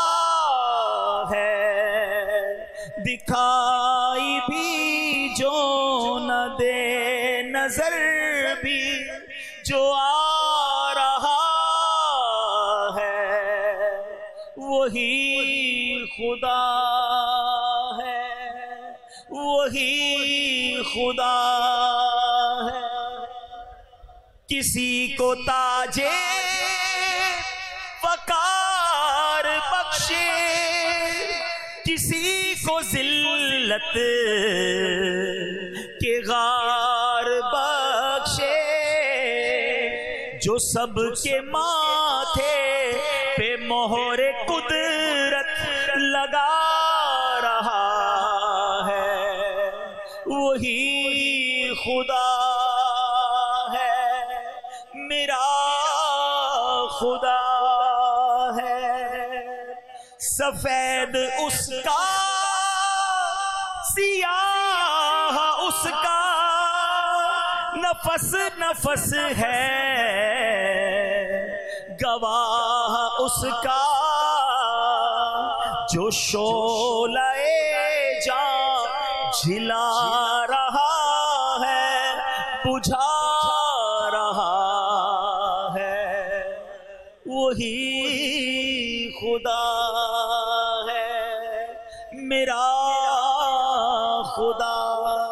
ہے. دکھائی بھی جو نہ دے, نظر بھی جو آ رہا ہے, وہی خدا ہے، وہی خدا ہے، کسی کو تاجے وقار بخشے، کسی کو ذلت کے غار بخشے، جو سب کے ماتھے پہ مہر قدرت لگا رہا ہے، وہی خدا ہے، میرا خدا ہے، سفید اس کا سیاہ اس کا، نفس نفس ہے گواہ اس کا، جو شعلہ جاں جلا رہا ہے بجھا رہا ہے، وہی خدا ہے، میرا خدا۔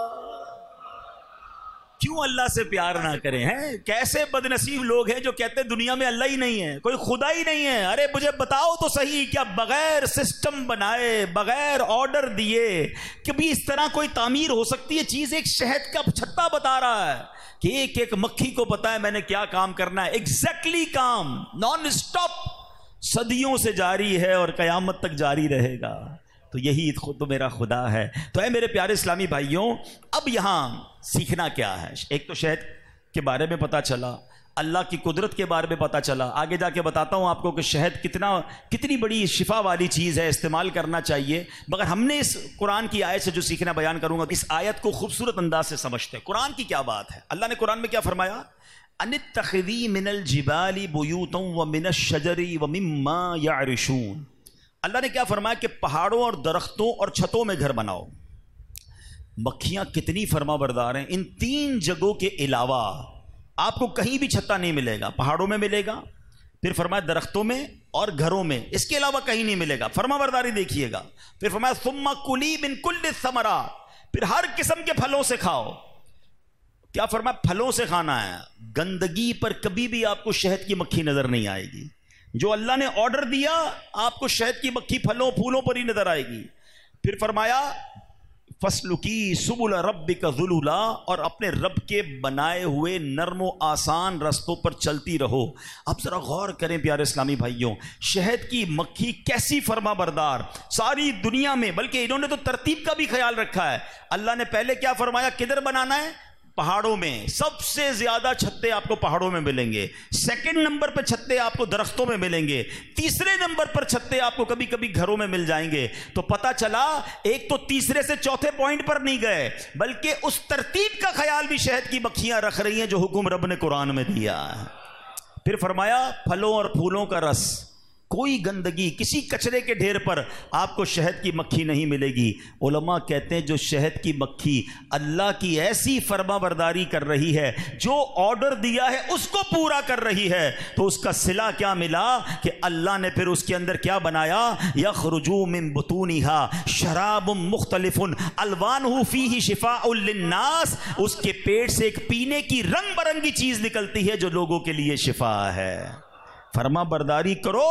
کیوں اللہ سے پیار نہ کریں؟ ہیں کیسے بد نصیب لوگ ہیں جو کہتے ہیں دنیا میں اللہ ہی نہیں ہے، کوئی خدا ہی نہیں ہے۔ ارے مجھے بتاؤ تو صحیح، کیا بغیر سسٹم بنائے، بغیر آرڈر دیے کبھی اس طرح کوئی تعمیر ہو سکتی ہے چیز؟ ایک شہد کا چھتا بتا رہا ہے کہ ایک ایک مکھی کو پتا ہے میں نے کیا کام کرنا ہے، ایگزیکٹلی کام نان سٹاپ صدیوں سے جاری ہے اور قیامت تک جاری رہے گا۔ تو یہی خود میرا خدا ہے۔ تو اے میرے پیارے اسلامی بھائیوں، اب یہاں سیکھنا کیا ہے؟ ایک تو شہد کے بارے میں پتا چلا، اللہ کی قدرت کے بارے میں پتا چلا، آگے جا کے بتاتا ہوں آپ کو کہ شہد کتنا کتنی بڑی شفا والی چیز ہے، استعمال کرنا چاہیے۔ مگر ہم نے اس قرآن کی آیت سے جو سیکھنا بیان کروں گا، اس آیت کو خوبصورت انداز سے سمجھتے ہیں۔ قرآن کی کیا بات ہے؟ اللہ نے قرآن میں کیا فرمایا؟ ان اتخذی من الجبال بیوتا ومن الشجر ومما یعرشون۔ اللہ نے کیا فرمایا کہ پہاڑوں اور درختوں اور چھتوں میں گھر بناؤ۔ مکھیاں کتنی فرما بردار ہیں، ان تین جگہوں کے علاوہ آپ کو کہیں بھی چھتا نہیں ملے گا۔ پہاڑوں میں ملے گا، پھر فرمایا درختوں میں اور گھروں میں، اس کے علاوہ کہیں نہیں ملے گا۔ فرما برداری دیکھیے گا۔ پھر فرمایا ثم کلی من کل الثمرات، پھر ہر قسم کے پھلوں سے کھاؤ۔ کیا فرمایا؟ پھلوں سے کھانا ہے۔ گندگی پر کبھی بھی آپ کو شہد کی مکھی نظر نہیں آئے گی۔ جو اللہ نے آرڈر دیا آپ کو شہد کی مکھی پھلوں پھولوں پر ہی نظر آئے گی۔ پھر فرمایا فَاسْلُكِي سُبُلَ رَبِّكَ ذُلُلًا، اور اپنے رب کے بنائے ہوئے نرم و آسان رستوں پر چلتی رہو۔ اب ذرا غور کریں پیارے اسلامی بھائیوں، شہد کی مکھی کیسی فرما بردار ساری دنیا میں، بلکہ انہوں نے تو ترتیب کا بھی خیال رکھا ہے۔ اللہ نے پہلے کیا فرمایا؟ کدھر بنانا ہے؟ پہاڑوں میں۔ سب سے زیادہ چھتے آپ کو پہاڑوں میں ملیں گے۔ سیکنڈ نمبر پہ چھتے آپ کو درختوں میں ملیں گے۔ تیسرے نمبر پر چھتے آپ کو کبھی کبھی گھروں میں مل جائیں گے۔ تو پتہ چلا ایک تو تیسرے سے چوتھے پوائنٹ پر نہیں گئے، بلکہ اس ترتیب کا خیال بھی شہد کی مکھیاں رکھ رہی ہیں جو حکم رب نے قرآن میں دیا ہے۔ پھر فرمایا پھلوں اور پھولوں کا رس، کوئی گندگی کسی کچرے کے ڈھیر پر آپ کو شہد کی مکھی نہیں ملے گی۔ علماء کہتے ہیں جو شہد کی مکھی اللہ کی ایسی فرما برداری کر رہی ہے، جو آرڈر دیا ہے اس کو پورا کر رہی ہے، تو اس کا صلہ کیا ملا کہ اللہ نے پھر اس کے اندر کیا بنایا؟ یخرج من بطونها شراب مختلف الوانہ فیہ شفاء للناس، اس کے پیٹ سے ایک پینے کی رنگ برنگی چیز نکلتی ہے جو لوگوں کے لیے شفا ہے۔ فرما برداری کرو،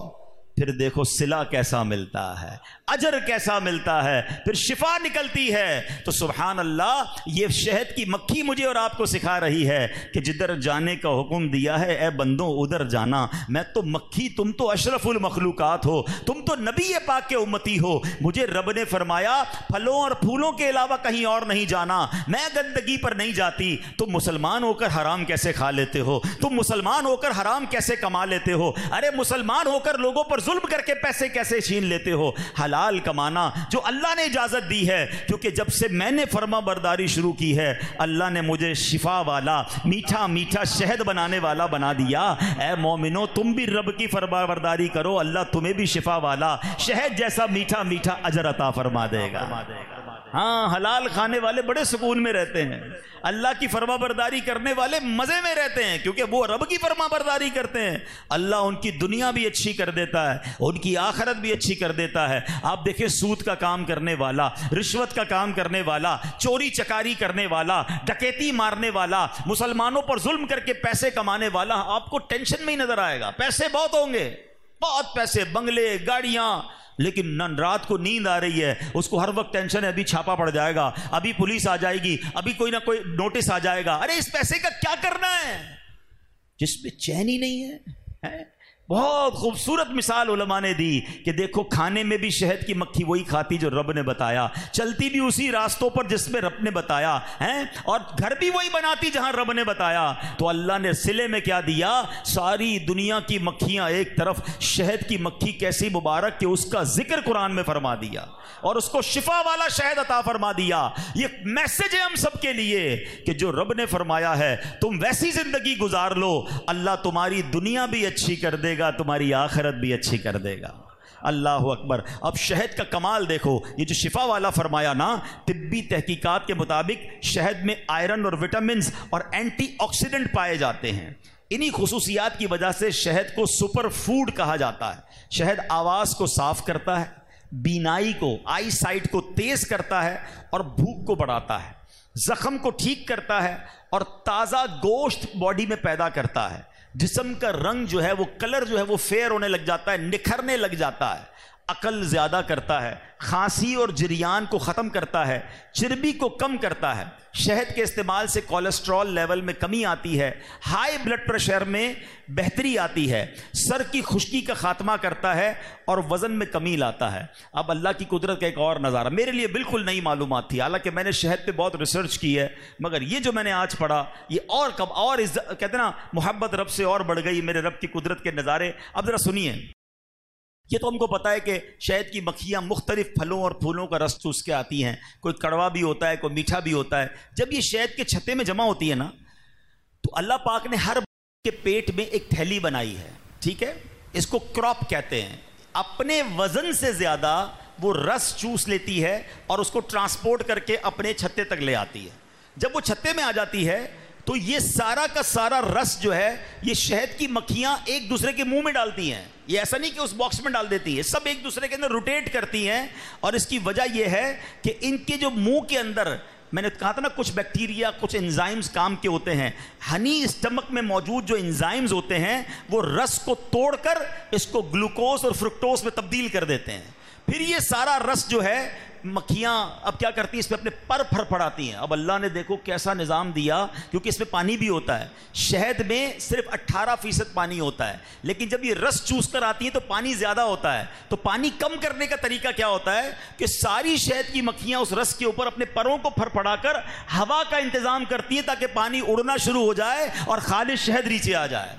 پھر دیکھو صلہ کیسا ملتا ہے، اجر کیسا ملتا ہے، پھر شفا نکلتی ہے۔ تو سبحان اللہ، یہ شہد کی مکھی مجھے اور آپ کو سکھا رہی ہے کہ جدھر جانے کا حکم دیا ہے اے بندوں ادھر جانا۔ میں تو مکھی، تم تو اشرف المخلوقات ہو، تم تو نبی پاک کے امتی ہو۔ مجھے رب نے فرمایا پھلوں اور پھولوں کے علاوہ کہیں اور نہیں جانا، میں گندگی پر نہیں جاتی۔ تم مسلمان ہو کر حرام کیسے کھا لیتے ہو؟ تم مسلمان ہو کر حرام کیسے کما لیتے ہو؟ ارے مسلمان ہو کر لوگوں پر ظلم کر کے پیسے کیسے چھین لیتے ہو؟ حلال کمانا جو اللہ نے اجازت دی ہے، کیونکہ جب سے میں نے فرما برداری شروع کی ہے اللہ نے مجھے شفا والا، میٹھا میٹھا شہد بنانے والا بنا دیا۔ اے مومنو، تم بھی رب کی فرما برداری کرو، اللہ تمہیں بھی شفا والا شہد جیسا میٹھا میٹھا اجر عطا فرما دے گا۔ ہاں حلال کھانے والے بڑے سکون میں رہتے ہیں، اللہ کی فرما برداری کرنے والے مزے میں رہتے ہیں، کیونکہ وہ رب کی فرما برداری کرتے ہیں۔ اللہ ان کی دنیا بھی اچھی کر دیتا ہے، ان کی آخرت بھی اچھی کر دیتا ہے۔ آپ دیکھیں سود کا کام کرنے والا، رشوت کا کام کرنے والا، چوری چکاری کرنے والا، ڈکیتی مارنے والا، مسلمانوں پر ظلم کر کے پیسے کمانے والا، آپ کو ٹینشن میں ہی نظر آئے گا۔ پیسے بہت ہوں گے، بہت پیسے، بنگلے، گاڑیاں، لیکن رات کو نیند آ رہی ہے، اس کو ہر وقت ٹینشن ہے، ابھی چھاپا پڑ جائے گا، ابھی پولیس آ جائے گی، ابھی کوئی نہ کوئی نوٹس آ جائے گا۔ ارے اس پیسے کا کیا کرنا ہے جس میں چین ہی نہیں ہے۔ بہت خوبصورت مثال علماء نے دی کہ دیکھو کھانے میں بھی شہد کی مکھی وہی کھاتی جو رب نے بتایا، چلتی بھی اسی راستوں پر جس میں رب نے بتایا ہے، اور گھر بھی وہی بناتی جہاں رب نے بتایا۔ تو اللہ نے صلے میں کیا دیا؟ ساری دنیا کی مکھیاں ایک طرف، شہد کی مکھی کیسی مبارک کہ اس کا ذکر قرآن میں فرما دیا اور اس کو شفا والا شہد عطا فرما دیا۔ یہ میسج ہے ہم سب کے لیے کہ جو رب نے فرمایا ہے تم ویسی زندگی گزار لو، اللہ تمہاری دنیا بھی اچھی کر دے گا، تمہاری آخرت بھی اچھی کر دے گا۔ اللہ اکبر۔ اب شہد کا کمال دیکھو، یہ جو شفا والا فرمایا نا، طبی تحقیقات کے مطابق شہد میں آئرن اور وٹامنز اور اینٹی آکسیڈنٹ پائے جاتے ہیں۔ انہی خصوصیات کی وجہ سے شہد کو سپر فوڈ کہا جاتا ہے۔ شہد آواز کو صاف کرتا ہے، بینائی کو، آئی سائٹ کو تیز کرتا ہے اور بھوک کو بڑھاتا ہے، زخم کو ٹھیک کرتا ہے اور تازہ گوشت باڈی میں پیدا کرتا ہے۔ جسم کا رنگ جو ہے وہ کلر جو ہے وہ فیئر ہونے لگ جاتا ہے، نکھرنے لگ جاتا ہے، عقل زیادہ کرتا ہے، کھانسی اور جریان کو ختم کرتا ہے، چربی کو کم کرتا ہے۔ شہد کے استعمال سے کولیسٹرول لیول میں کمی آتی ہے، ہائی بلڈ پریشر میں بہتری آتی ہے، سر کی خشکی کا خاتمہ کرتا ہے اور وزن میں کمی لاتا ہے۔ اب اللہ کی قدرت کا ایک اور نظارہ، میرے لیے بالکل نئی معلومات تھی، حالانکہ میں نے شہد پہ بہت ریسرچ کی ہے، مگر یہ جو میں نے آج پڑھا یہ اور کب اور کہتے ہیں نا محبت رب سے اور بڑھ گئی، میرے رب کی قدرت کے نظارے۔ اب ذرا سنیے، یہ تو ہم کو پتا ہے کہ شہد کی مکھیاں مختلف پھلوں اور پھولوں کا رس چوس کے آتی ہیں، کوئی کڑوا بھی ہوتا ہے، کوئی میٹھا بھی ہوتا ہے۔ جب یہ شہد کے چھتے میں جمع ہوتی ہے نا، تو اللہ پاک نے ہر کے پیٹ میں ایک تھیلی بنائی ہے، ٹھیک ہے، اس کو کراپ کہتے ہیں۔ اپنے وزن سے زیادہ وہ رس چوس لیتی ہے اور اس کو ٹرانسپورٹ کر کے اپنے چھتے تک لے آتی ہے۔ جب وہ چھتے میں آ جاتی ہے تو یہ سارا کا سارا رس جو ہے یہ شہد کی مکھیاں ایک دوسرے کے منہ میں ڈالتی ہیں۔ یہ ایسا نہیں کہ اس باکس میں ڈال دیتی ہے، سب ایک دوسرے کے اندر روٹیٹ کرتی ہیں، اور اس کی وجہ یہ ہے کہ ان کے جو منہ کے اندر، میں نے کہا تھا نا کچھ بیکٹیریا، کچھ انزائمز کام کے ہوتے ہیں، ہنی اسٹمک میں موجود جو انزائمز ہوتے ہیں وہ رس کو توڑ کر اس کو گلوکوز اور فرکٹوز میں تبدیل کر دیتے ہیں۔ پھر یہ سارا رس جو ہے مکھیاں اب کیا کرتی ہیں، اس پہ اپنے پر پھر پڑاتی ہیں۔ اب اللہ نے دیکھو کیسا نظام دیا، کیونکہ اس میں پانی بھی ہوتا ہے، شہد میں صرف اٹھارہ فیصد پانی ہوتا ہے، لیکن جب یہ رس چوس کر آتی ہیں تو پانی زیادہ ہوتا ہے۔ تو پانی کم کرنے کا طریقہ کیا ہوتا ہے کہ ساری شہد کی مکھیاں اس رس کے اوپر اپنے پروں کو پھر پڑا کر ہوا کا انتظام کرتی ہیں تاکہ پانی اڑنا شروع ہو جائے اور خالص شہد نیچے آ جائے۔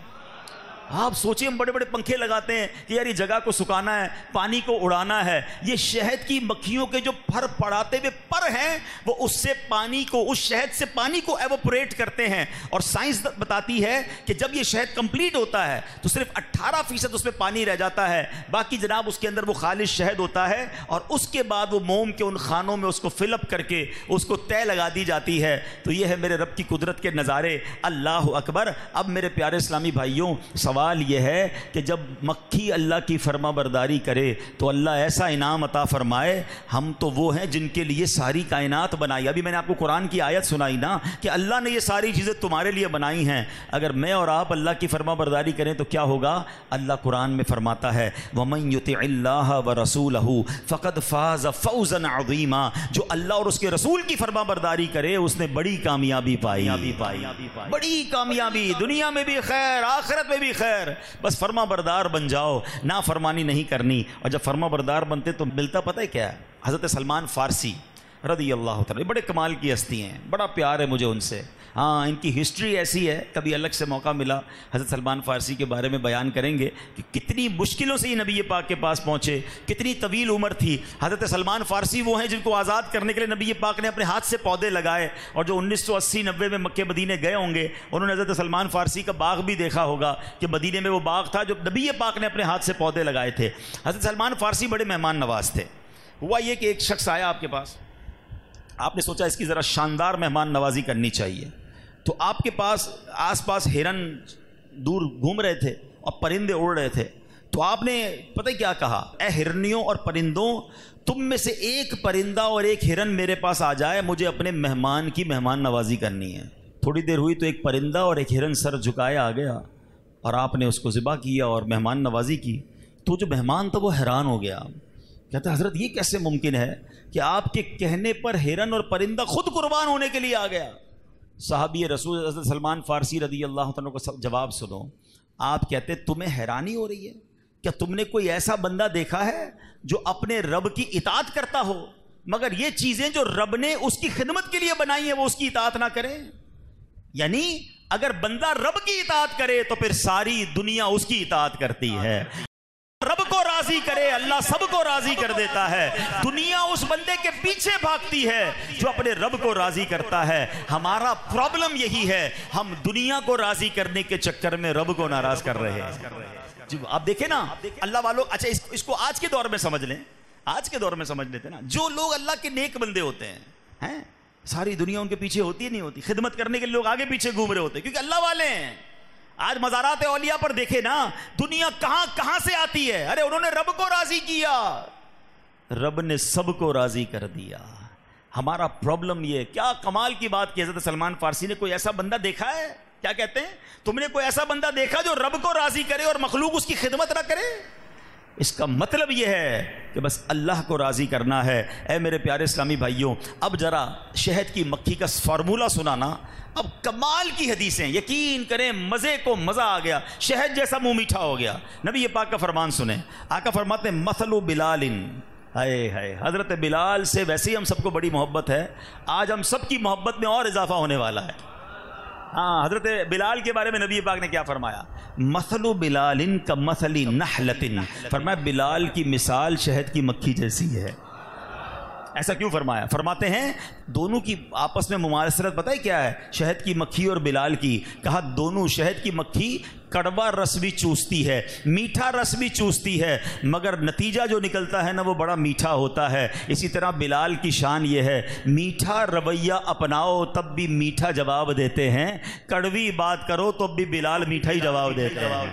آپ سوچیں ہم بڑے بڑے پنکھے لگاتے ہیں کہ یار یہ جگہ کو سکھانا ہے، پانی کو اڑانا ہے، یہ شہد کی مکھیوں کے جو پھر پڑاتے ہوئے پر ہیں وہ اس سے پانی کو، اس شہد سے پانی کو ایوپوریٹ کرتے ہیں۔ اور سائنس بتاتی ہے کہ جب یہ شہد کمپلیٹ ہوتا ہے تو صرف اٹھارہ فیصد اس میں پانی رہ جاتا ہے، باقی جناب اس کے اندر وہ خالص شہد ہوتا ہے، اور اس کے بعد وہ موم کے ان خانوں میں اس کو فل اپ کر کے اس کو تہ لگا دی جاتی ہے۔ تو یہ ہے میرے رب کی قدرت کے نظارے، اللہ اکبر۔ اب میرے پیارے اسلامی بھائیوں، سوال یہ ہے کہ جب مکھی اللہ کی فرما برداری کرے تو اللہ ایسا انعام عطا فرمائے۔ ہم تو وہ ہیں جن کے لیے ساری کائنات بنائی۔ ابھی میں نے آپ کو قرآن کی آیت سنائی نا کہ اللہ نے یہ ساری چیزیں تمہارے لیے بنائی ہیں، اگر میں اور آپ اللہ کی فرما برداری کریں تو کیا ہوگا؟ اللہ قرآن میں فرماتا ہے وَمَن يُطِعِ اللَّهَ وَرَسُولَهُ فَقَدْ فَازَ فَوْزًا عَظِيمًا، جو اللہ اور اس کے رسول کی فرما برداری کرے اس نے بڑی کامیابی پائی، بڑی کامیابی، دنیا میں بھی خیر، آخرت میں بھی خیر۔ بس فرما بردار بن جاؤ، نا فرمانی نہیں کرنی۔ اور جب فرما بردار بنتے تو ملتا پتہ ہے کیا ہے؟ حضرت سلمان فارسی رضی اللہ تعالیٰ، بڑے کمال کی ہستی ہیں، بڑا پیار ہے مجھے ان سے۔ ہاں، ان کی ہسٹری ایسی ہے، کبھی الگ سے موقع ملا حضرت سلمان فارسی کے بارے میں بیان کریں گے کہ کتنی مشکلوں سے یہ نبی پاک کے پاس پہنچے، کتنی طویل عمر تھی۔ حضرت سلمان فارسی وہ ہیں جن کو آزاد کرنے کے لیے نبی پاک نے اپنے ہاتھ سے پودے لگائے، اور جو انیس سو اسی نوے میں مکے مدینے گئے ہوں گے انہوں نے حضرت سلمان فارسی کا باغ بھی دیکھا ہوگا کہ مدینے میں وہ باغ تھا جو نبی پاک نے اپنے ہاتھ سے پودے لگائے تھے۔ حضرت سلمان فارسی بڑے مہمان نواز تھے۔ ہوا یہ کہ ایک شخص آیا آپ کے پاس، آپ نے سوچا اس کی ذرا شاندار مہمان نوازی کرنی چاہیے، تو آپ کے پاس آس پاس ہرن دور گھوم رہے تھے اور پرندے اڑ رہے تھے، تو آپ نے پتہ کیا کہا، اے ہرنیوں اور پرندوں، تم میں سے ایک پرندہ اور ایک ہرن میرے پاس آ جائے، مجھے اپنے مہمان کی مہمان نوازی کرنی ہے۔ تھوڑی دیر ہوئی تو ایک پرندہ اور ایک ہرن سر جھکائے آ گیا اور آپ نے اس کو ذبح کیا اور مہمان نوازی کی۔ تو جو مہمان تھا وہ حیران ہو گیا، کہتا حضرت یہ کیسے ممکن ہے کہ آپ کے کہنے پر ہرن اور پرندہ خود قربان ہونے کے لیے آ گیا۔ صحابی رسول حضرت سلمان فارسی رضی اللہ عنہ کو جواب سنو، آپ کہتے تمہیں حیرانی ہو رہی ہے، کیا تم نے کوئی ایسا بندہ دیکھا ہے جو اپنے رب کی اطاعت کرتا ہو مگر یہ چیزیں جو رب نے اس کی خدمت کے لیے بنائی ہیں وہ اس کی اطاعت نہ کرے؟ یعنی اگر بندہ رب کی اطاعت کرے تو پھر ساری دنیا اس کی اطاعت کرتی ہے، رب کو راضی کرے اللہ سب کو راضی کر دیتا ہے، دنیا اس بندے کے پیچھے بھاگتی ہے جو اپنے رب کو راضی کرتا ہے۔ ہمارا پرابلم یہی ہے، ہم دنیا کو راضی کرنے کے چکر میں رب کو ناراض کر رہے ہیں۔ جی آپ دیکھیں نا اللہ والوں، اچھا اس, اس کو آج کے دور میں سمجھ لیں، آج کے دور میں سمجھ لیتے نا، جو لوگ اللہ کے نیک بندے ہوتے ہیں ہیں ساری دنیا ان کے پیچھے ہوتی ہے نہیں ہوتی، خدمت کرنے کے لوگ آگے پیچھے گھوم رہے ہوتے ہیں کیونکہ اللہ والے ہیں۔ آج مزارات اولیاء پر دیکھے نا دنیا کہاں کہاں سے آتی ہے، ارے انہوں نے رب کو راضی کیا، رب نے سب کو راضی کر دیا۔ ہمارا پرابلم یہ، کیا کمال کی بات کی حضرت سلمان فارسی نے، کوئی ایسا بندہ دیکھا ہے، کیا کہتے ہیں، تم نے کوئی ایسا بندہ دیکھا جو رب کو راضی کرے اور مخلوق اس کی خدمت نہ کرے؟ اس کا مطلب یہ ہے کہ بس اللہ کو راضی کرنا ہے۔ اے میرے پیارے اسلامی بھائیوں، اب ذرا شہد کی مکھی کا فارمولہ سنانا، اب کمال کی حدیثیں، یقین کریں مزے کو مزہ آ گیا، شہد جیسا منہ میٹھا ہو گیا۔ نبی یہ پاک کا فرمان سنیں، آقا فرماتے ہیں مثل بلال، ہائے ہائے حضرت بلال سے ویسے ہی ہم سب کو بڑی محبت ہے، آج ہم سب کی محبت میں اور اضافہ ہونے والا ہے۔ ہاں حضرت بلال کے بارے میں نبی پاک نے کیا فرمایا، مثل بلال کا مثل نحلۃ، فرمایا بلال کی مثال شہد کی مکھی جیسی ہے۔ ایسا کیوں فرمایا؟ فرماتے ہیں دونوں کی آپس میں مماثلت پتہ ہے کیا ہے، شہد کی مکھی اور بلال کی؟ کہا دونوں، شہد کی مکھی کڑوا رس بھی چوستی ہے، میٹھا رس بھی چوستی ہے، مگر نتیجہ جو نکلتا ہے نا وہ بڑا میٹھا ہوتا ہے۔ اسی طرح بلال کی شان یہ ہے، میٹھا رویہ اپناؤ تب بھی میٹھا جواب دیتے ہیں، کڑوی بات کرو تو بھی بلال میٹھا ہی جواب دیتے ہیں۔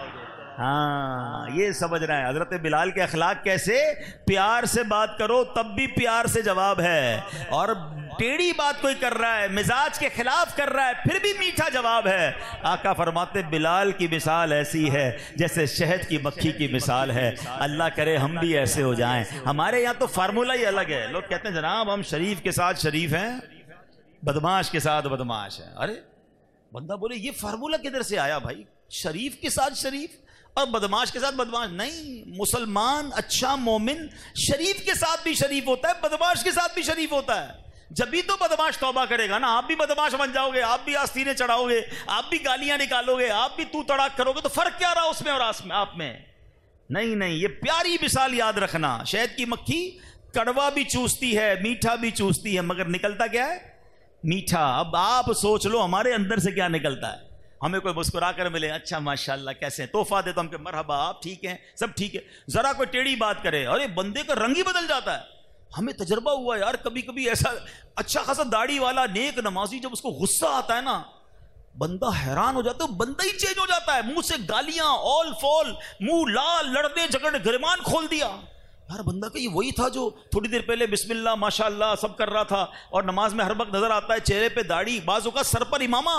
ہاں یہ سمجھ رہے ہیں حضرت بلال کے اخلاق کیسے، پیار سے بات کرو تب بھی پیار سے جواب ہے، اور ٹیڑھی بات کوئی کر رہا ہے، مزاج کے خلاف کر رہا ہے، پھر بھی میٹھا جواب ہے۔ آقا فرماتے بلال کی مثال ایسی ہے جیسے شہد کی مکھی کی مثال ہے۔ اللہ کرے ہم بھی ایسے ہو جائیں۔ ہمارے یہاں تو فارمولہ ہی الگ ہے، لوگ کہتے ہیں جناب ہم شریف کے ساتھ شریف ہیں، بدماش کے ساتھ بدماش ہیں۔ ارے بندہ بولے یہ فارمولہ کدھر سے آیا بھائی، شریف کے ساتھ شریف اور بدماش کے ساتھ بدماش؟ نہیں، مسلمان اچھا مومن شریف کے ساتھ بھی شریف ہوتا ہے، بدماش کے ساتھ بھی شریف ہوتا ہے۔ جبھی تو بدماش توبہ کرے گا نا، آپ بھی بدماش بن جاؤ گے، آپ بھی آستینے چڑھاؤ گے، آپ بھی گالیاں نکالو گے، آپ بھی تو تڑاک کرو گے، تو فرق کیا رہا اس میں اور آپ میں؟ نہیں نہیں، یہ پیاری مثال یاد رکھنا، شہد کی مکھی کڑوا بھی چوستی ہے، میٹھا بھی چوستی ہے، مگر نکلتا کیا ہے؟ میٹھا۔ اب آپ سوچ لو ہمارے اندر سے کیا نکلتا ہے، ہمیں کوئی مسکرا کر ملے، اچھا ماشاءاللہ کیسے ہیں، تحفہ دے تو ہم کہ مرحبا آپ ٹھیک ہیں، سب ٹھیک ہے، ذرا کوئی ٹیڑھی بات کرے ارے بندے کا رنگ ہی بدل جاتا ہے۔ ہمیں تجربہ ہوا یار، کبھی کبھی ایسا اچھا خاصا داڑھی والا نیک نمازی جب اس کو غصہ آتا ہے نا بندہ حیران ہو جاتا ہے، بندہ ہی چینج ہو جاتا ہے، منہ سے گالیاں اول فول، منہ لال، لڑنے جھگڑنے گریبان کھول دیا۔ یار بندہ کہ یہ وہی تھا جو تھوڑی دیر پہلے بسم اللہ ماشاءاللہ سب کر رہا تھا اور نماز میں ہر وقت نظر آتا ہے، چہرے پہ داڑھی، بازو کا سر پر امامہ۔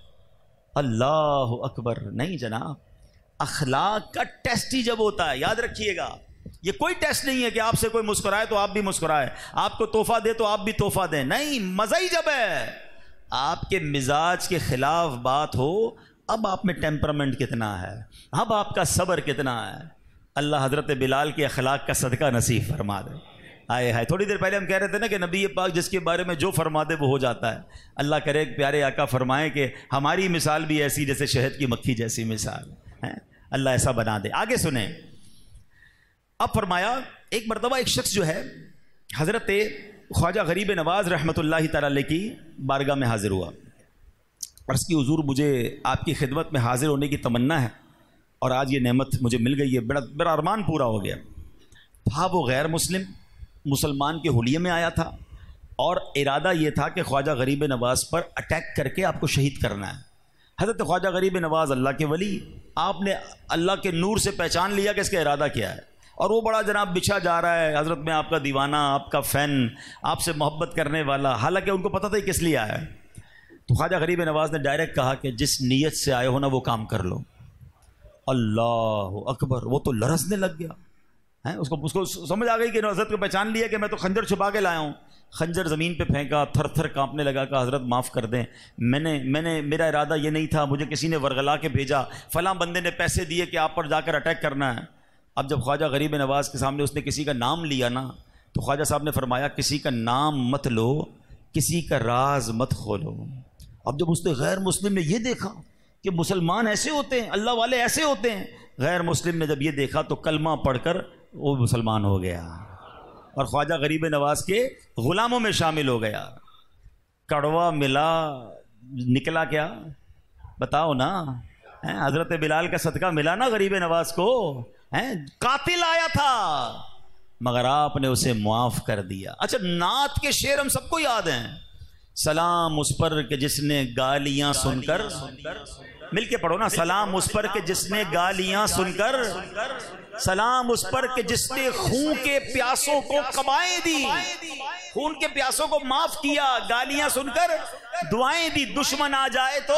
اللہ اکبر، نہیں جناب، اخلاق کا ٹیسٹ ہی جب ہوتا ہے، یاد رکھیے گا، یہ کوئی ٹیسٹ نہیں ہے کہ آپ سے کوئی مسکرائے تو آپ بھی مسکرائے، آپ کو تحفہ دے تو آپ بھی تحفہ دیں، نہیں، مزہ ہی جب ہے آپ کے مزاج کے خلاف بات ہو، اب آپ میں ٹیمپرامنٹ کتنا ہے، اب آپ کا صبر کتنا ہے۔ اللہ حضرت بلال کے اخلاق کا صدقہ نصیب فرما دے۔ آئے ہائے، تھوڑی دیر پہلے ہم کہہ رہے تھے نا کہ نبی پاک جس کے بارے میں جو فرما دے وہ ہو جاتا ہے۔ اللہ کرے پیارے آقا فرمائیں کہ ہماری مثال بھی ایسی جیسے شہد کی مکھی جیسی مثال ہے، اللہ ایسا بنا دے۔ آگے سنیں، اب فرمایا ایک مرتبہ ایک شخص جو ہے حضرت خواجہ غریب نواز رحمۃ اللہ تعالی علیہ کی بارگاہ میں حاضر ہوا، عرض کی حضور مجھے آپ کی خدمت میں حاضر ہونے کی تمنا ہے اور آج یہ نعمت مجھے مل گئی ہے، بڑا بڑا ارمان پورا ہو گیا۔ تھا وہ غیر مسلم، مسلمان کے حلیے میں آیا تھا، اور ارادہ یہ تھا کہ خواجہ غریب نواز پر اٹیک کر کے آپ کو شہید کرنا ہے۔ حضرت خواجہ غریب نواز اللہ کے ولی، آپ نے اللہ کے نور سے پہچان لیا کہ اس کا ارادہ کیا ہے، اور وہ بڑا جناب بچھا جا رہا ہے حضرت میں آپ کا دیوانہ، آپ کا فین، آپ سے محبت کرنے والا، حالانکہ ان کو پتہ تھا کس لیے آیا ہے۔ تو خواجہ غریب نواز نے ڈائریکٹ کہا کہ جس نیت سے آئے ہو نا وہ کام کر لو۔ اللہ اکبر، وہ تو لرزنے لگ گیا ہے، اس کو اس کو سمجھ آ گئی کہ حضرت کو پہچان لیا کہ میں تو خنجر چھپا کے لایا ہوں۔ خنجر زمین پہ پھینکا، تھر تھر کانپنے لگا، کہ حضرت معاف کر دیں، میں نے میں نے میرا ارادہ یہ نہیں تھا، مجھے کسی نے ورغلا کے بھیجا، فلاں بندے نے پیسے دیے کہ آپ پر جا کر اٹیک کرنا ہے۔ اب جب خواجہ غریب نواز کے سامنے اس نے کسی کا نام لیا نا، تو خواجہ صاحب نے فرمایا کسی کا نام مت لو، کسی کا راز مت کھولو۔ اب جب اس نے غیر مسلم نے یہ دیکھا کہ مسلمان ایسے ہوتے ہیں، اللہ والے ایسے ہوتے ہیں، غیر مسلم نے جب یہ دیکھا تو کلمہ پڑھ کر وہ مسلمان ہو گیا اور خواجہ غریب نواز کے غلاموں میں شامل ہو گیا۔ کڑوا ملا، نکلا کیا بتاؤ نا؟ حضرت بلال کا صدقہ ملا نا غریب نواز کو؟ قاتل آیا تھا مگر آپ نے اسے معاف کر دیا۔ اچھا، نعت کے شعر ہم سب کو یاد ہیں، سلام اس پر کہ جس نے گالیاں سن کر، مل کے پڑھو نا، سلام اس پر کہ جس نے گالیاں سن کر، سلام اس پر کہ جس نے خون کے پیاسوں کو قبائیں دی، خون کے پیاسوں کو معاف کیا، گالیاں سن کر دعائیں دی، دشمن آ جائے تو،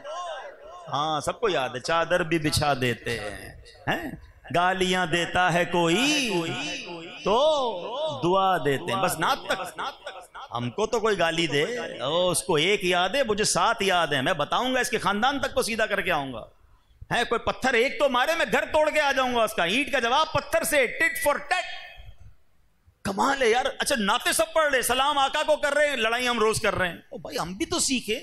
ہاں سب کو یاد ہے، چادر بھی بچھا دیتے ہیں، گالیاں دیتا ہے کوئی تو دعا دیتے ہیں، بس نعت تک۔ ہم کو تو کوئی گالی دے، اس کو ایک یاد ہے، مجھے سات یاد ہیں، میں بتاؤں گا اس کے خاندان تک کو سیدھا کر کے آؤں گا۔ ہے کوئی پتھر ایک تو مارے، میں گھر توڑ کے آ جاؤں گا اس کا، اینٹ کا جواب پتھر سے، ٹٹ فور ٹٹ۔ کمال ہے یار۔ اچھا، نعتیں سب پڑھ رہے، سلام آقا کو کر رہے ہیں، لڑائی ہم روز کر رہے ہیں۔ او بھائی، ہم بھی تو سیکھیں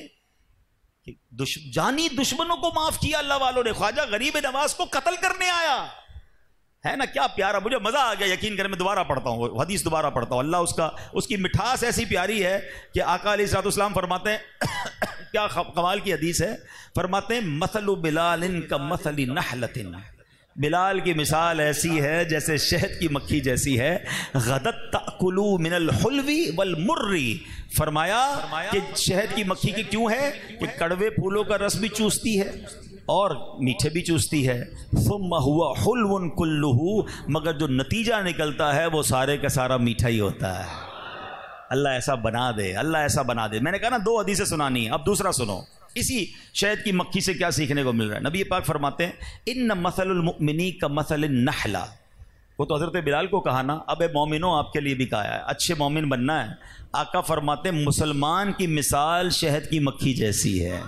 کہ دش... جانی دشمنوں کو معاف کیا اللہ والوں نے، خواجہ غریب نواز کو قتل کرنے آیا ہے نا، کیا پیارا، مجھے مزہ آ گیا، یقین کریں میں دوبارہ پڑھتا ہوں حدیث، دوبارہ پڑھتا ہوں، اللہ اس کا اس کی مٹھاس ایسی پیاری ہے کہ آقا علیہ الصلوۃ والسلام فرماتے ہیں کیا کمال کی حدیث ہے، فرماتے ہیں مثل بلال کا مثل نحلۃ، بلال کی مثال ایسی ہے جیسے شہد کی مکھی جیسی ہے، غدت تأکلو من الحلو والمر، فرمایا کہ شہد کی مکھی کی کیوں ہے کہ کڑوے پھولوں کا رس بھی چوستی ہے اور میٹھے بھی چوستی ہے، ثم ہوا حلو کلہ، مگر جو نتیجہ نکلتا ہے وہ سارے کا سارا میٹھا ہی ہوتا ہے۔ اللہ ایسا بنا دے، اللہ ایسا بنا دے۔ میں نے کہا نا دو حدیثیں سنانی ہیں، اب دوسرا سنو، اسی شہد کی مکھی سے کیا سیکھنے کو مل رہا ہے۔ نبی پاک فرماتے ہیں ان مثل المؤمنی کا مثل النحلہ، وہ تو حضرت بلال کو کہا نا، اب مومنوں آپ کے لیے بھی کہا ہے، اچھے مومن بننا ہے۔ آقا فرماتے ہیں مسلمان کی مثال شہد کی مکھی جیسی ہے۔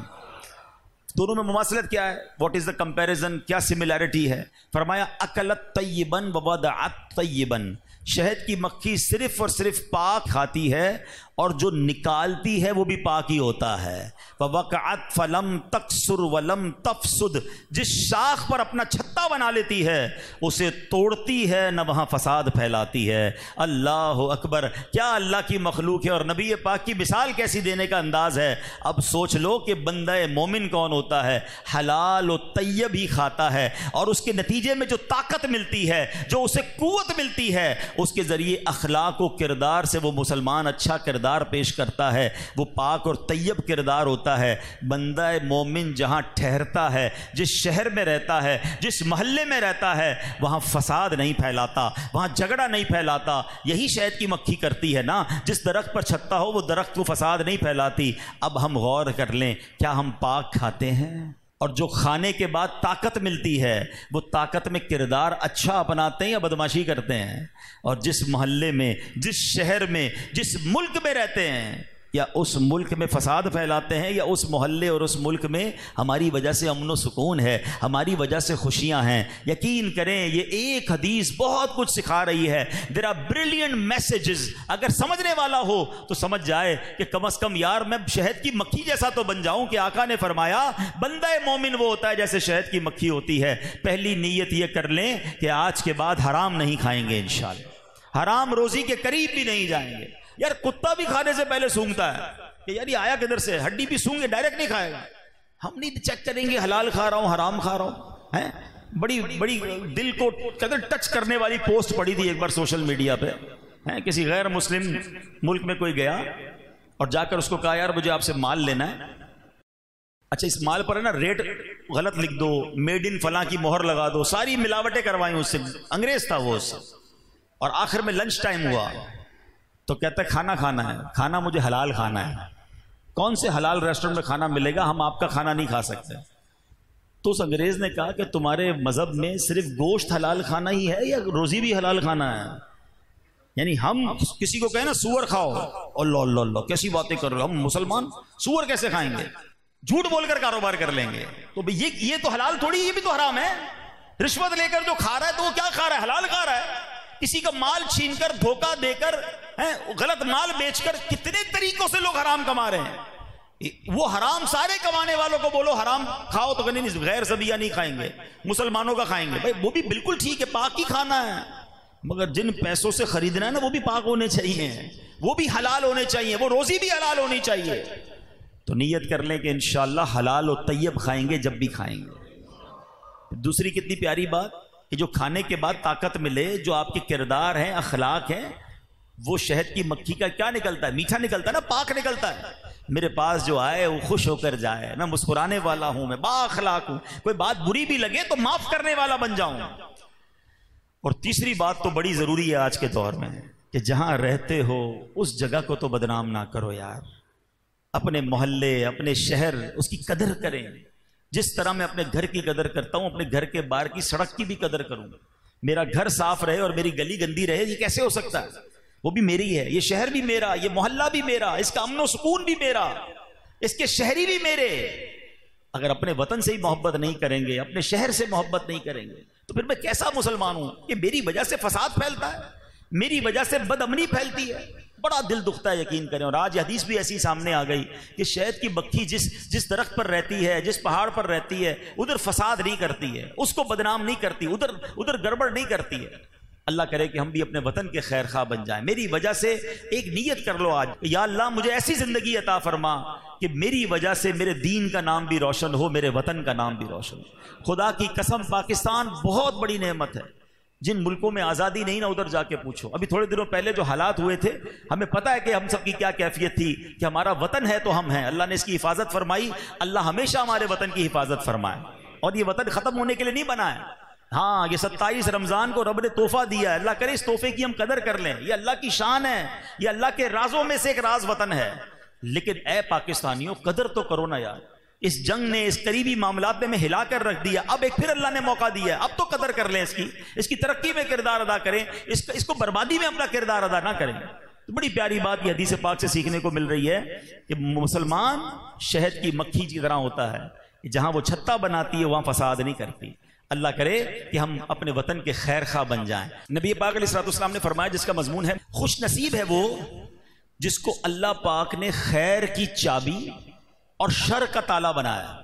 دونوں میں مماثلت کیا ہے؟ واٹ از دا کمپیریزن، کیا سملیرٹی ہے؟ فرمایا اکلت طیباً ووضعت طیباً، شہد کی مکھی صرف اور صرف پاک کھاتی ہے اور جو نکالتی ہے وہ بھی پاک ہی ہوتا ہے۔ وَوَقَعَتْ فَلَمْ تَكْسُرْ وَلَمْ تَفْسُدْ، جس شاخ پر اپنا چھتا بنا لیتی ہے اسے توڑتی ہے نہ وہاں فساد پھیلاتی ہے۔ اللہ اکبر، کیا اللہ کی مخلوق ہے، اور نبی پاک کی مثال کیسی دینے کا انداز ہے۔ اب سوچ لو کہ بندہ مومن کون ہوتا ہے، حلال و طیب ہی کھاتا ہے، اور اس کے نتیجے میں جو طاقت ملتی ہے، جو اسے قوت ملتی ہے، اس کے ذریعے اخلاق و کردار سے وہ مسلمان اچھا کردار پیش کرتا ہے، وہ پاک اور طیب کردار ہوتا ہے۔ بندہ مومن جہاں ٹھہرتا ہے، جس شہر میں رہتا ہے، جس محلے میں رہتا ہے، وہاں فساد نہیں پھیلاتا، وہاں جھگڑا نہیں پھیلاتا۔ یہی شہد کی مکھی کرتی ہے نا، جس درخت پر چھتا ہو وہ درخت کو فساد نہیں پھیلاتی۔ اب ہم غور کر لیں، کیا ہم پاک کھاتے ہیں؟ اور جو کھانے کے بعد طاقت ملتی ہے وہ طاقت میں کردار اچھا اپناتے ہیں یا بدماشی کرتے ہیں؟ اور جس محلے میں، جس شہر میں، جس ملک میں رہتے ہیں، یا اس ملک میں فساد پھیلاتے ہیں، یا اس محلے اور اس ملک میں ہماری وجہ سے امن و سکون ہے، ہماری وجہ سے خوشیاں ہیں۔ یقین کریں یہ ایک حدیث بہت کچھ سکھا رہی ہے۔ دیر آر بریلینٹ میسیجز، اگر سمجھنے والا ہو تو سمجھ جائے کہ کم از کم یار میں شہد کی مکھی جیسا تو بن جاؤں، کہ آقا نے فرمایا بندہ مومن وہ ہوتا ہے جیسے شہد کی مکھی ہوتی ہے۔ پہلی نیت یہ کر لیں کہ آج کے بعد حرام نہیں کھائیں گے انشاءاللہ، حرام روزی کے قریب بھی نہیں جائیں گے۔ یار کتا بھی کھانے سے پہلے سونگتا ہے کہ یار یہ آیا کدھر سے، ہڈی بھی سونگے، ڈائریکٹ نہیں کھائے گا۔ ہم نہیں چیک کریں گے حلال کھا رہا ہوں حرام کھا رہا ہوں، ہیں بڑی بڑی دل کو قدر ٹچ کرنے والی پوسٹ پڑی تھی ایک بار سوشل میڈیا پہ، ہیں کسی غیر مسلم ملک میں کوئی گیا اور جا کر اس کو کہا یار مجھے آپ سے مال لینا ہے، اچھا اس مال پر ہے نا ریٹ غلط لکھ دو، میڈ ان فلاں کی مہر لگا دو، ساری ملاوٹیں کروائیں اس سے، انگریز تھا وہ اس سے، اور آخر میں لنچ ٹائم ہوا تو کہتا ہے کھانا کھانا ہے، کھانا مجھے حلال کھانا ہے، کون سے حلال ریسٹورنٹ میں کھانا ملے گا، ہم آپ کا کھانا نہیں کھا سکتے۔ تو اس انگریز نے کہا کہ تمہارے مذہب میں صرف گوشت حلال کھانا ہی ہے یا روزی بھی حلال کھانا ہے؟ یعنی ہم کسی کو کہیں نا سور کھاؤ، اللہ اللہ اللہ کیسی باتیں کر رہے ہو، ہم مسلمان سور کیسے کھائیں گے، جھوٹ بول کر کاروبار کر لیں گے، تو یہ یہ تو حلال تھوڑی، یہ بھی تو حرام ہے۔ رشوت لے کر جو کھا رہا ہے تو وہ کیا کھا رہا ہے، حلال کھا رہا ہے۔ کسی کا مال چھین کر، دھوکہ دے کر، غلط مال بیچ کر، کتنے طریقوں سے لوگ حرام کما رہے ہیں۔ وہ حرام سارے کمانے والوں کو بولو حرام کھاؤ تو نہیں، غیر ذبیحہ نہیں کھائیں گے، مسلمانوں کا کھائیں گے، بھائی وہ بھی بالکل ٹھیک ہے، پاک ہی کھانا ہے، مگر جن پیسوں سے خریدنا ہے نا وہ بھی پاک ہونے چاہیے، وہ بھی حلال ہونے چاہیے، وہ روزی بھی حلال ہونی چاہیے۔ تو نیت کر لیں کہ انشاءاللہ حلال و طیب کھائیں گے جب بھی کھائیں گے۔ دوسری کتنی پیاری بات کہ جو کھانے کے بعد طاقت ملے، جو آپ کے کردار ہیں، اخلاق ہیں، وہ شہد کی مکھی کا کیا نکلتا ہے، میٹھا نکلتا ہے نا، پاک نکلتا ہے۔ میرے پاس جو آئے وہ خوش ہو کر جائے، میں مسکرانے والا ہوں، میں با اخلاق ہوں، کوئی بات بری بھی لگے تو معاف کرنے والا بن جاؤں۔ اور تیسری بات تو بڑی ضروری ہے آج کے دور میں کہ جہاں رہتے ہو اس جگہ کو تو بدنام نہ کرو یار، اپنے محلے، اپنے شہر، اس کی قدر کریں۔ جس طرح میں اپنے گھر کی قدر کرتا ہوں، اپنے گھر کے باہر کی سڑک کی بھی قدر کروں۔ میرا گھر صاف رہے اور میری گلی گندی رہے، یہ کیسے ہو سکتا ہے؟ وہ بھی میری ہے، یہ شہر بھی میرا، یہ محلہ بھی میرا، اس کا امن و سکون بھی میرا، اس کے شہری بھی میرے۔ اگر اپنے وطن سے ہی محبت نہیں کریں گے، اپنے شہر سے محبت نہیں کریں گے تو پھر میں کیسا مسلمان ہوں؟ کہ میری وجہ سے فساد پھیلتا ہے، میری وجہ سے بد امنی پھیلتی ہے، بڑا دل دکھتا ہے یقین کریں۔ اور آج حدیث بھی ایسی سامنے آ گئی کہ شہد کی مکھی جس جس درخت پر رہتی ہے، جس پہاڑ پر رہتی ہے، ادھر فساد نہیں کرتی ہے، اس کو بدنام نہیں کرتی، ادھر ادھر گڑبڑ نہیں کرتی ہے۔ اللہ کرے کہ ہم بھی اپنے وطن کے خیر خواہ بن جائیں۔ میری وجہ سے ایک نیت کر لو آج، یا اللہ مجھے ایسی زندگی عطا فرما کہ میری وجہ سے میرے دین کا نام بھی روشن ہو، میرے وطن کا نام بھی روشن ہو۔ خدا کی قسم پاکستان بہت بڑی نعمت ہے۔ جن ملکوں میں آزادی نہیں نا ادھر جا کے پوچھو۔ ابھی تھوڑے دنوں پہلے جو حالات ہوئے تھے، ہمیں پتہ ہے کہ ہم سب کی کیا کیفیت تھی کہ ہمارا وطن ہے تو ہم ہیں، اللہ نے اس کی حفاظت فرمائی، اللہ ہمیشہ ہمارے وطن کی حفاظت فرمائے۔ اور یہ وطن ختم ہونے کے لیے نہیں بنا ہے، ہاں یہ ستائیس رمضان کو رب نے تحفہ دیا ہے، اللہ کرے اس تحفے کی ہم قدر کر لیں، یہ اللہ کی شان ہے، یہ اللہ کے رازوں میں سے ایک راز وطن ہے۔ لیکن اے پاکستانیوں قدر تو کرو نا یار، اس جنگ نے اس قریبی معاملات میں ہمیں ہلا کر رکھ دیا، اب ایک پھر اللہ نے موقع دیا ہے، اب تو قدر کر لیں اس کی، اس کی ترقی میں کردار ادا کریں، اس اس کو بربادی میں اپنا کردار ادا نہ کریں۔ تو بڑی پیاری بات یہ حدیث پاک سے سیکھنے کو مل رہی ہے کہ مسلمان شہد کی مکھی کی طرح ہوتا ہے، جہاں وہ چھتا بناتی ہے وہاں فساد نہیں کرتی۔ اللہ کرے کہ ہم اپنے وطن کے خیر خواہ بن جائیں۔ نبی پاک علیہ الصلوۃ والسلام نے فرمایا، جس کا مضمون ہے خوش نصیب ہے وہ جس کو اللہ پاک نے خیر کی چابی اور شر کا تالا بنایا۔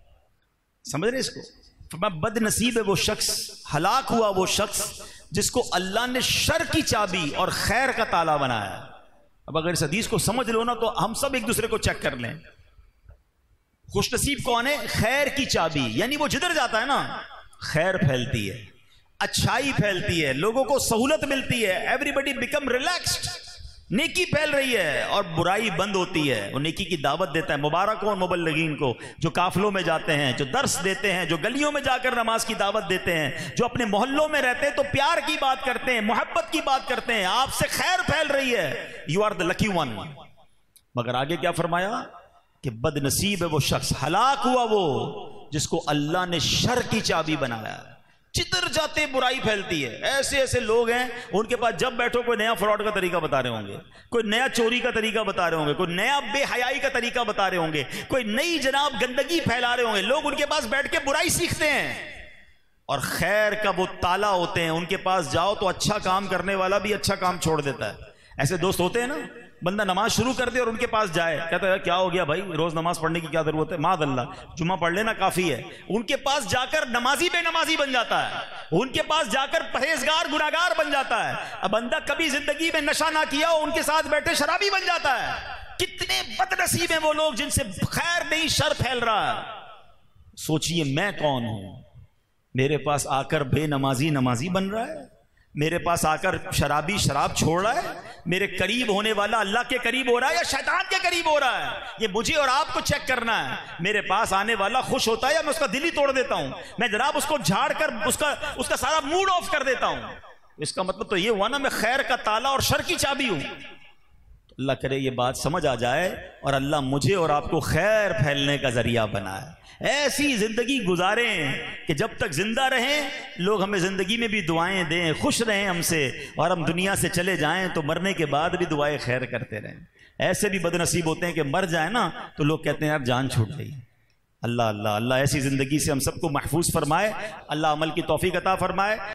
سمجھ رہے اس کو؟ فرمایا بد نصیب ہے وہ شخص، ہلاک ہوا وہ شخص جس کو اللہ نے شر کی چابی اور خیر کا تالا بنایا۔ اب اگر اس حدیث کو سمجھ لو نا تو ہم سب ایک دوسرے کو چیک کر لیں۔ خوش نصیب کون ہے؟ خیر کی چابی، یعنی وہ جدھر جاتا ہے نا خیر پھیلتی ہے، اچھائی پھیلتی ہے، لوگوں کو سہولت ملتی ہے، ایوری بڈی بیکم ریلیکسڈ، نیکی پھیل رہی ہے اور برائی بند ہوتی ہے۔ وہ نیکی کی دعوت دیتا ہے۔ مبارک ہو مبلغین کو جو قافلوں میں جاتے ہیں، جو درس دیتے ہیں، جو گلیوں میں جا کر نماز کی دعوت دیتے ہیں، جو اپنے محلوں میں رہتے ہیں تو پیار کی بات کرتے ہیں، محبت کی بات کرتے ہیں، آپ سے خیر پھیل رہی ہے، you are the lucky one. مگر آگے کیا فرمایا کہ بد نصیب ہے وہ شخص، ہلاک ہوا وہ جس کو اللہ نے شر کی چابی بنایا۔ جدھر جاتے برائی پھیلتی ہے، ایسے ایسے لوگ ہیں ان کے پاس جب بیٹھو کوئی نیا فراڈ کا طریقہ بتا رہے ہوں گے، کوئی نیا چوری کا طریقہ بتا رہے ہوں گے، کوئی نیا بے حیائی کا طریقہ بتا رہے ہوں گے، کوئی نئی جناب گندگی پھیلا رہے ہوں گے۔ لوگ ان کے پاس بیٹھ کے برائی سیکھتے ہیں اور خیر کا وہ تالا ہوتے ہیں، ان کے پاس جاؤ تو اچھا کام کرنے والا بھی اچھا کام چھوڑ دیتا ہے۔ ایسے دوست ہوتے ہیں نا، بندہ نماز شروع کر دے اور ان کے پاس جائے، کہتا ہے کیا ہو گیا بھائی، روز نماز پڑھنے کی کیا ضرورت ہے، معاذ اللہ جمعہ پڑھ لینا کافی ہے۔ ان کے پاس جا کر نمازی بے نمازی بن جاتا ہے، ان کے پاس جا کر پرہیزگار گناہگار بن جاتا ہے۔ اب بندہ کبھی زندگی میں نشہ نہ کیا ہو، ان کے ساتھ بیٹھے شرابی بن جاتا ہے۔ کتنے بد نصیب ہیں وہ لوگ جن سے خیر نہیں شر پھیل رہا ہے۔ سوچئے میں کون ہوں، میرے پاس آ کر بے نمازی نمازی بن رہا ہے، میرے پاس آ کر شرابی شراب چھوڑ رہا ہے، میرے قریب ہونے والا اللہ کے قریب ہو رہا ہے یا شیطان کے قریب ہو رہا ہے، یہ مجھے اور آپ کو چیک کرنا ہے۔ میرے پاس آنے والا خوش ہوتا ہے یا میں اس کا دل ہی توڑ دیتا ہوں، میں جناب اس کو جھاڑ کر اس کا اس کا سارا موڈ آف کر دیتا ہوں۔ اس کا مطلب تو یہ ہوا نا میں خیر کا تالا اور شر کی چابی ہوں۔ اللہ کرے یہ بات سمجھ آ جائے اور اللہ مجھے اور آپ کو خیر پھیلنے کا ذریعہ بنائے۔ ایسی زندگی گزاریں کہ جب تک زندہ رہیں لوگ ہمیں زندگی میں بھی دعائیں دیں، خوش رہیں ہم سے، اور ہم دنیا سے چلے جائیں تو مرنے کے بعد بھی دعائیں خیر کرتے رہیں۔ ایسے بھی بد نصیب ہوتے ہیں کہ مر جائیں نا تو لوگ کہتے ہیں یار جان چھوٹ گئی۔ اللہ اللہ اللہ ایسی زندگی سے ہم سب کو محفوظ فرمائے، اللہ عمل کی توفیق عطا فرمائے۔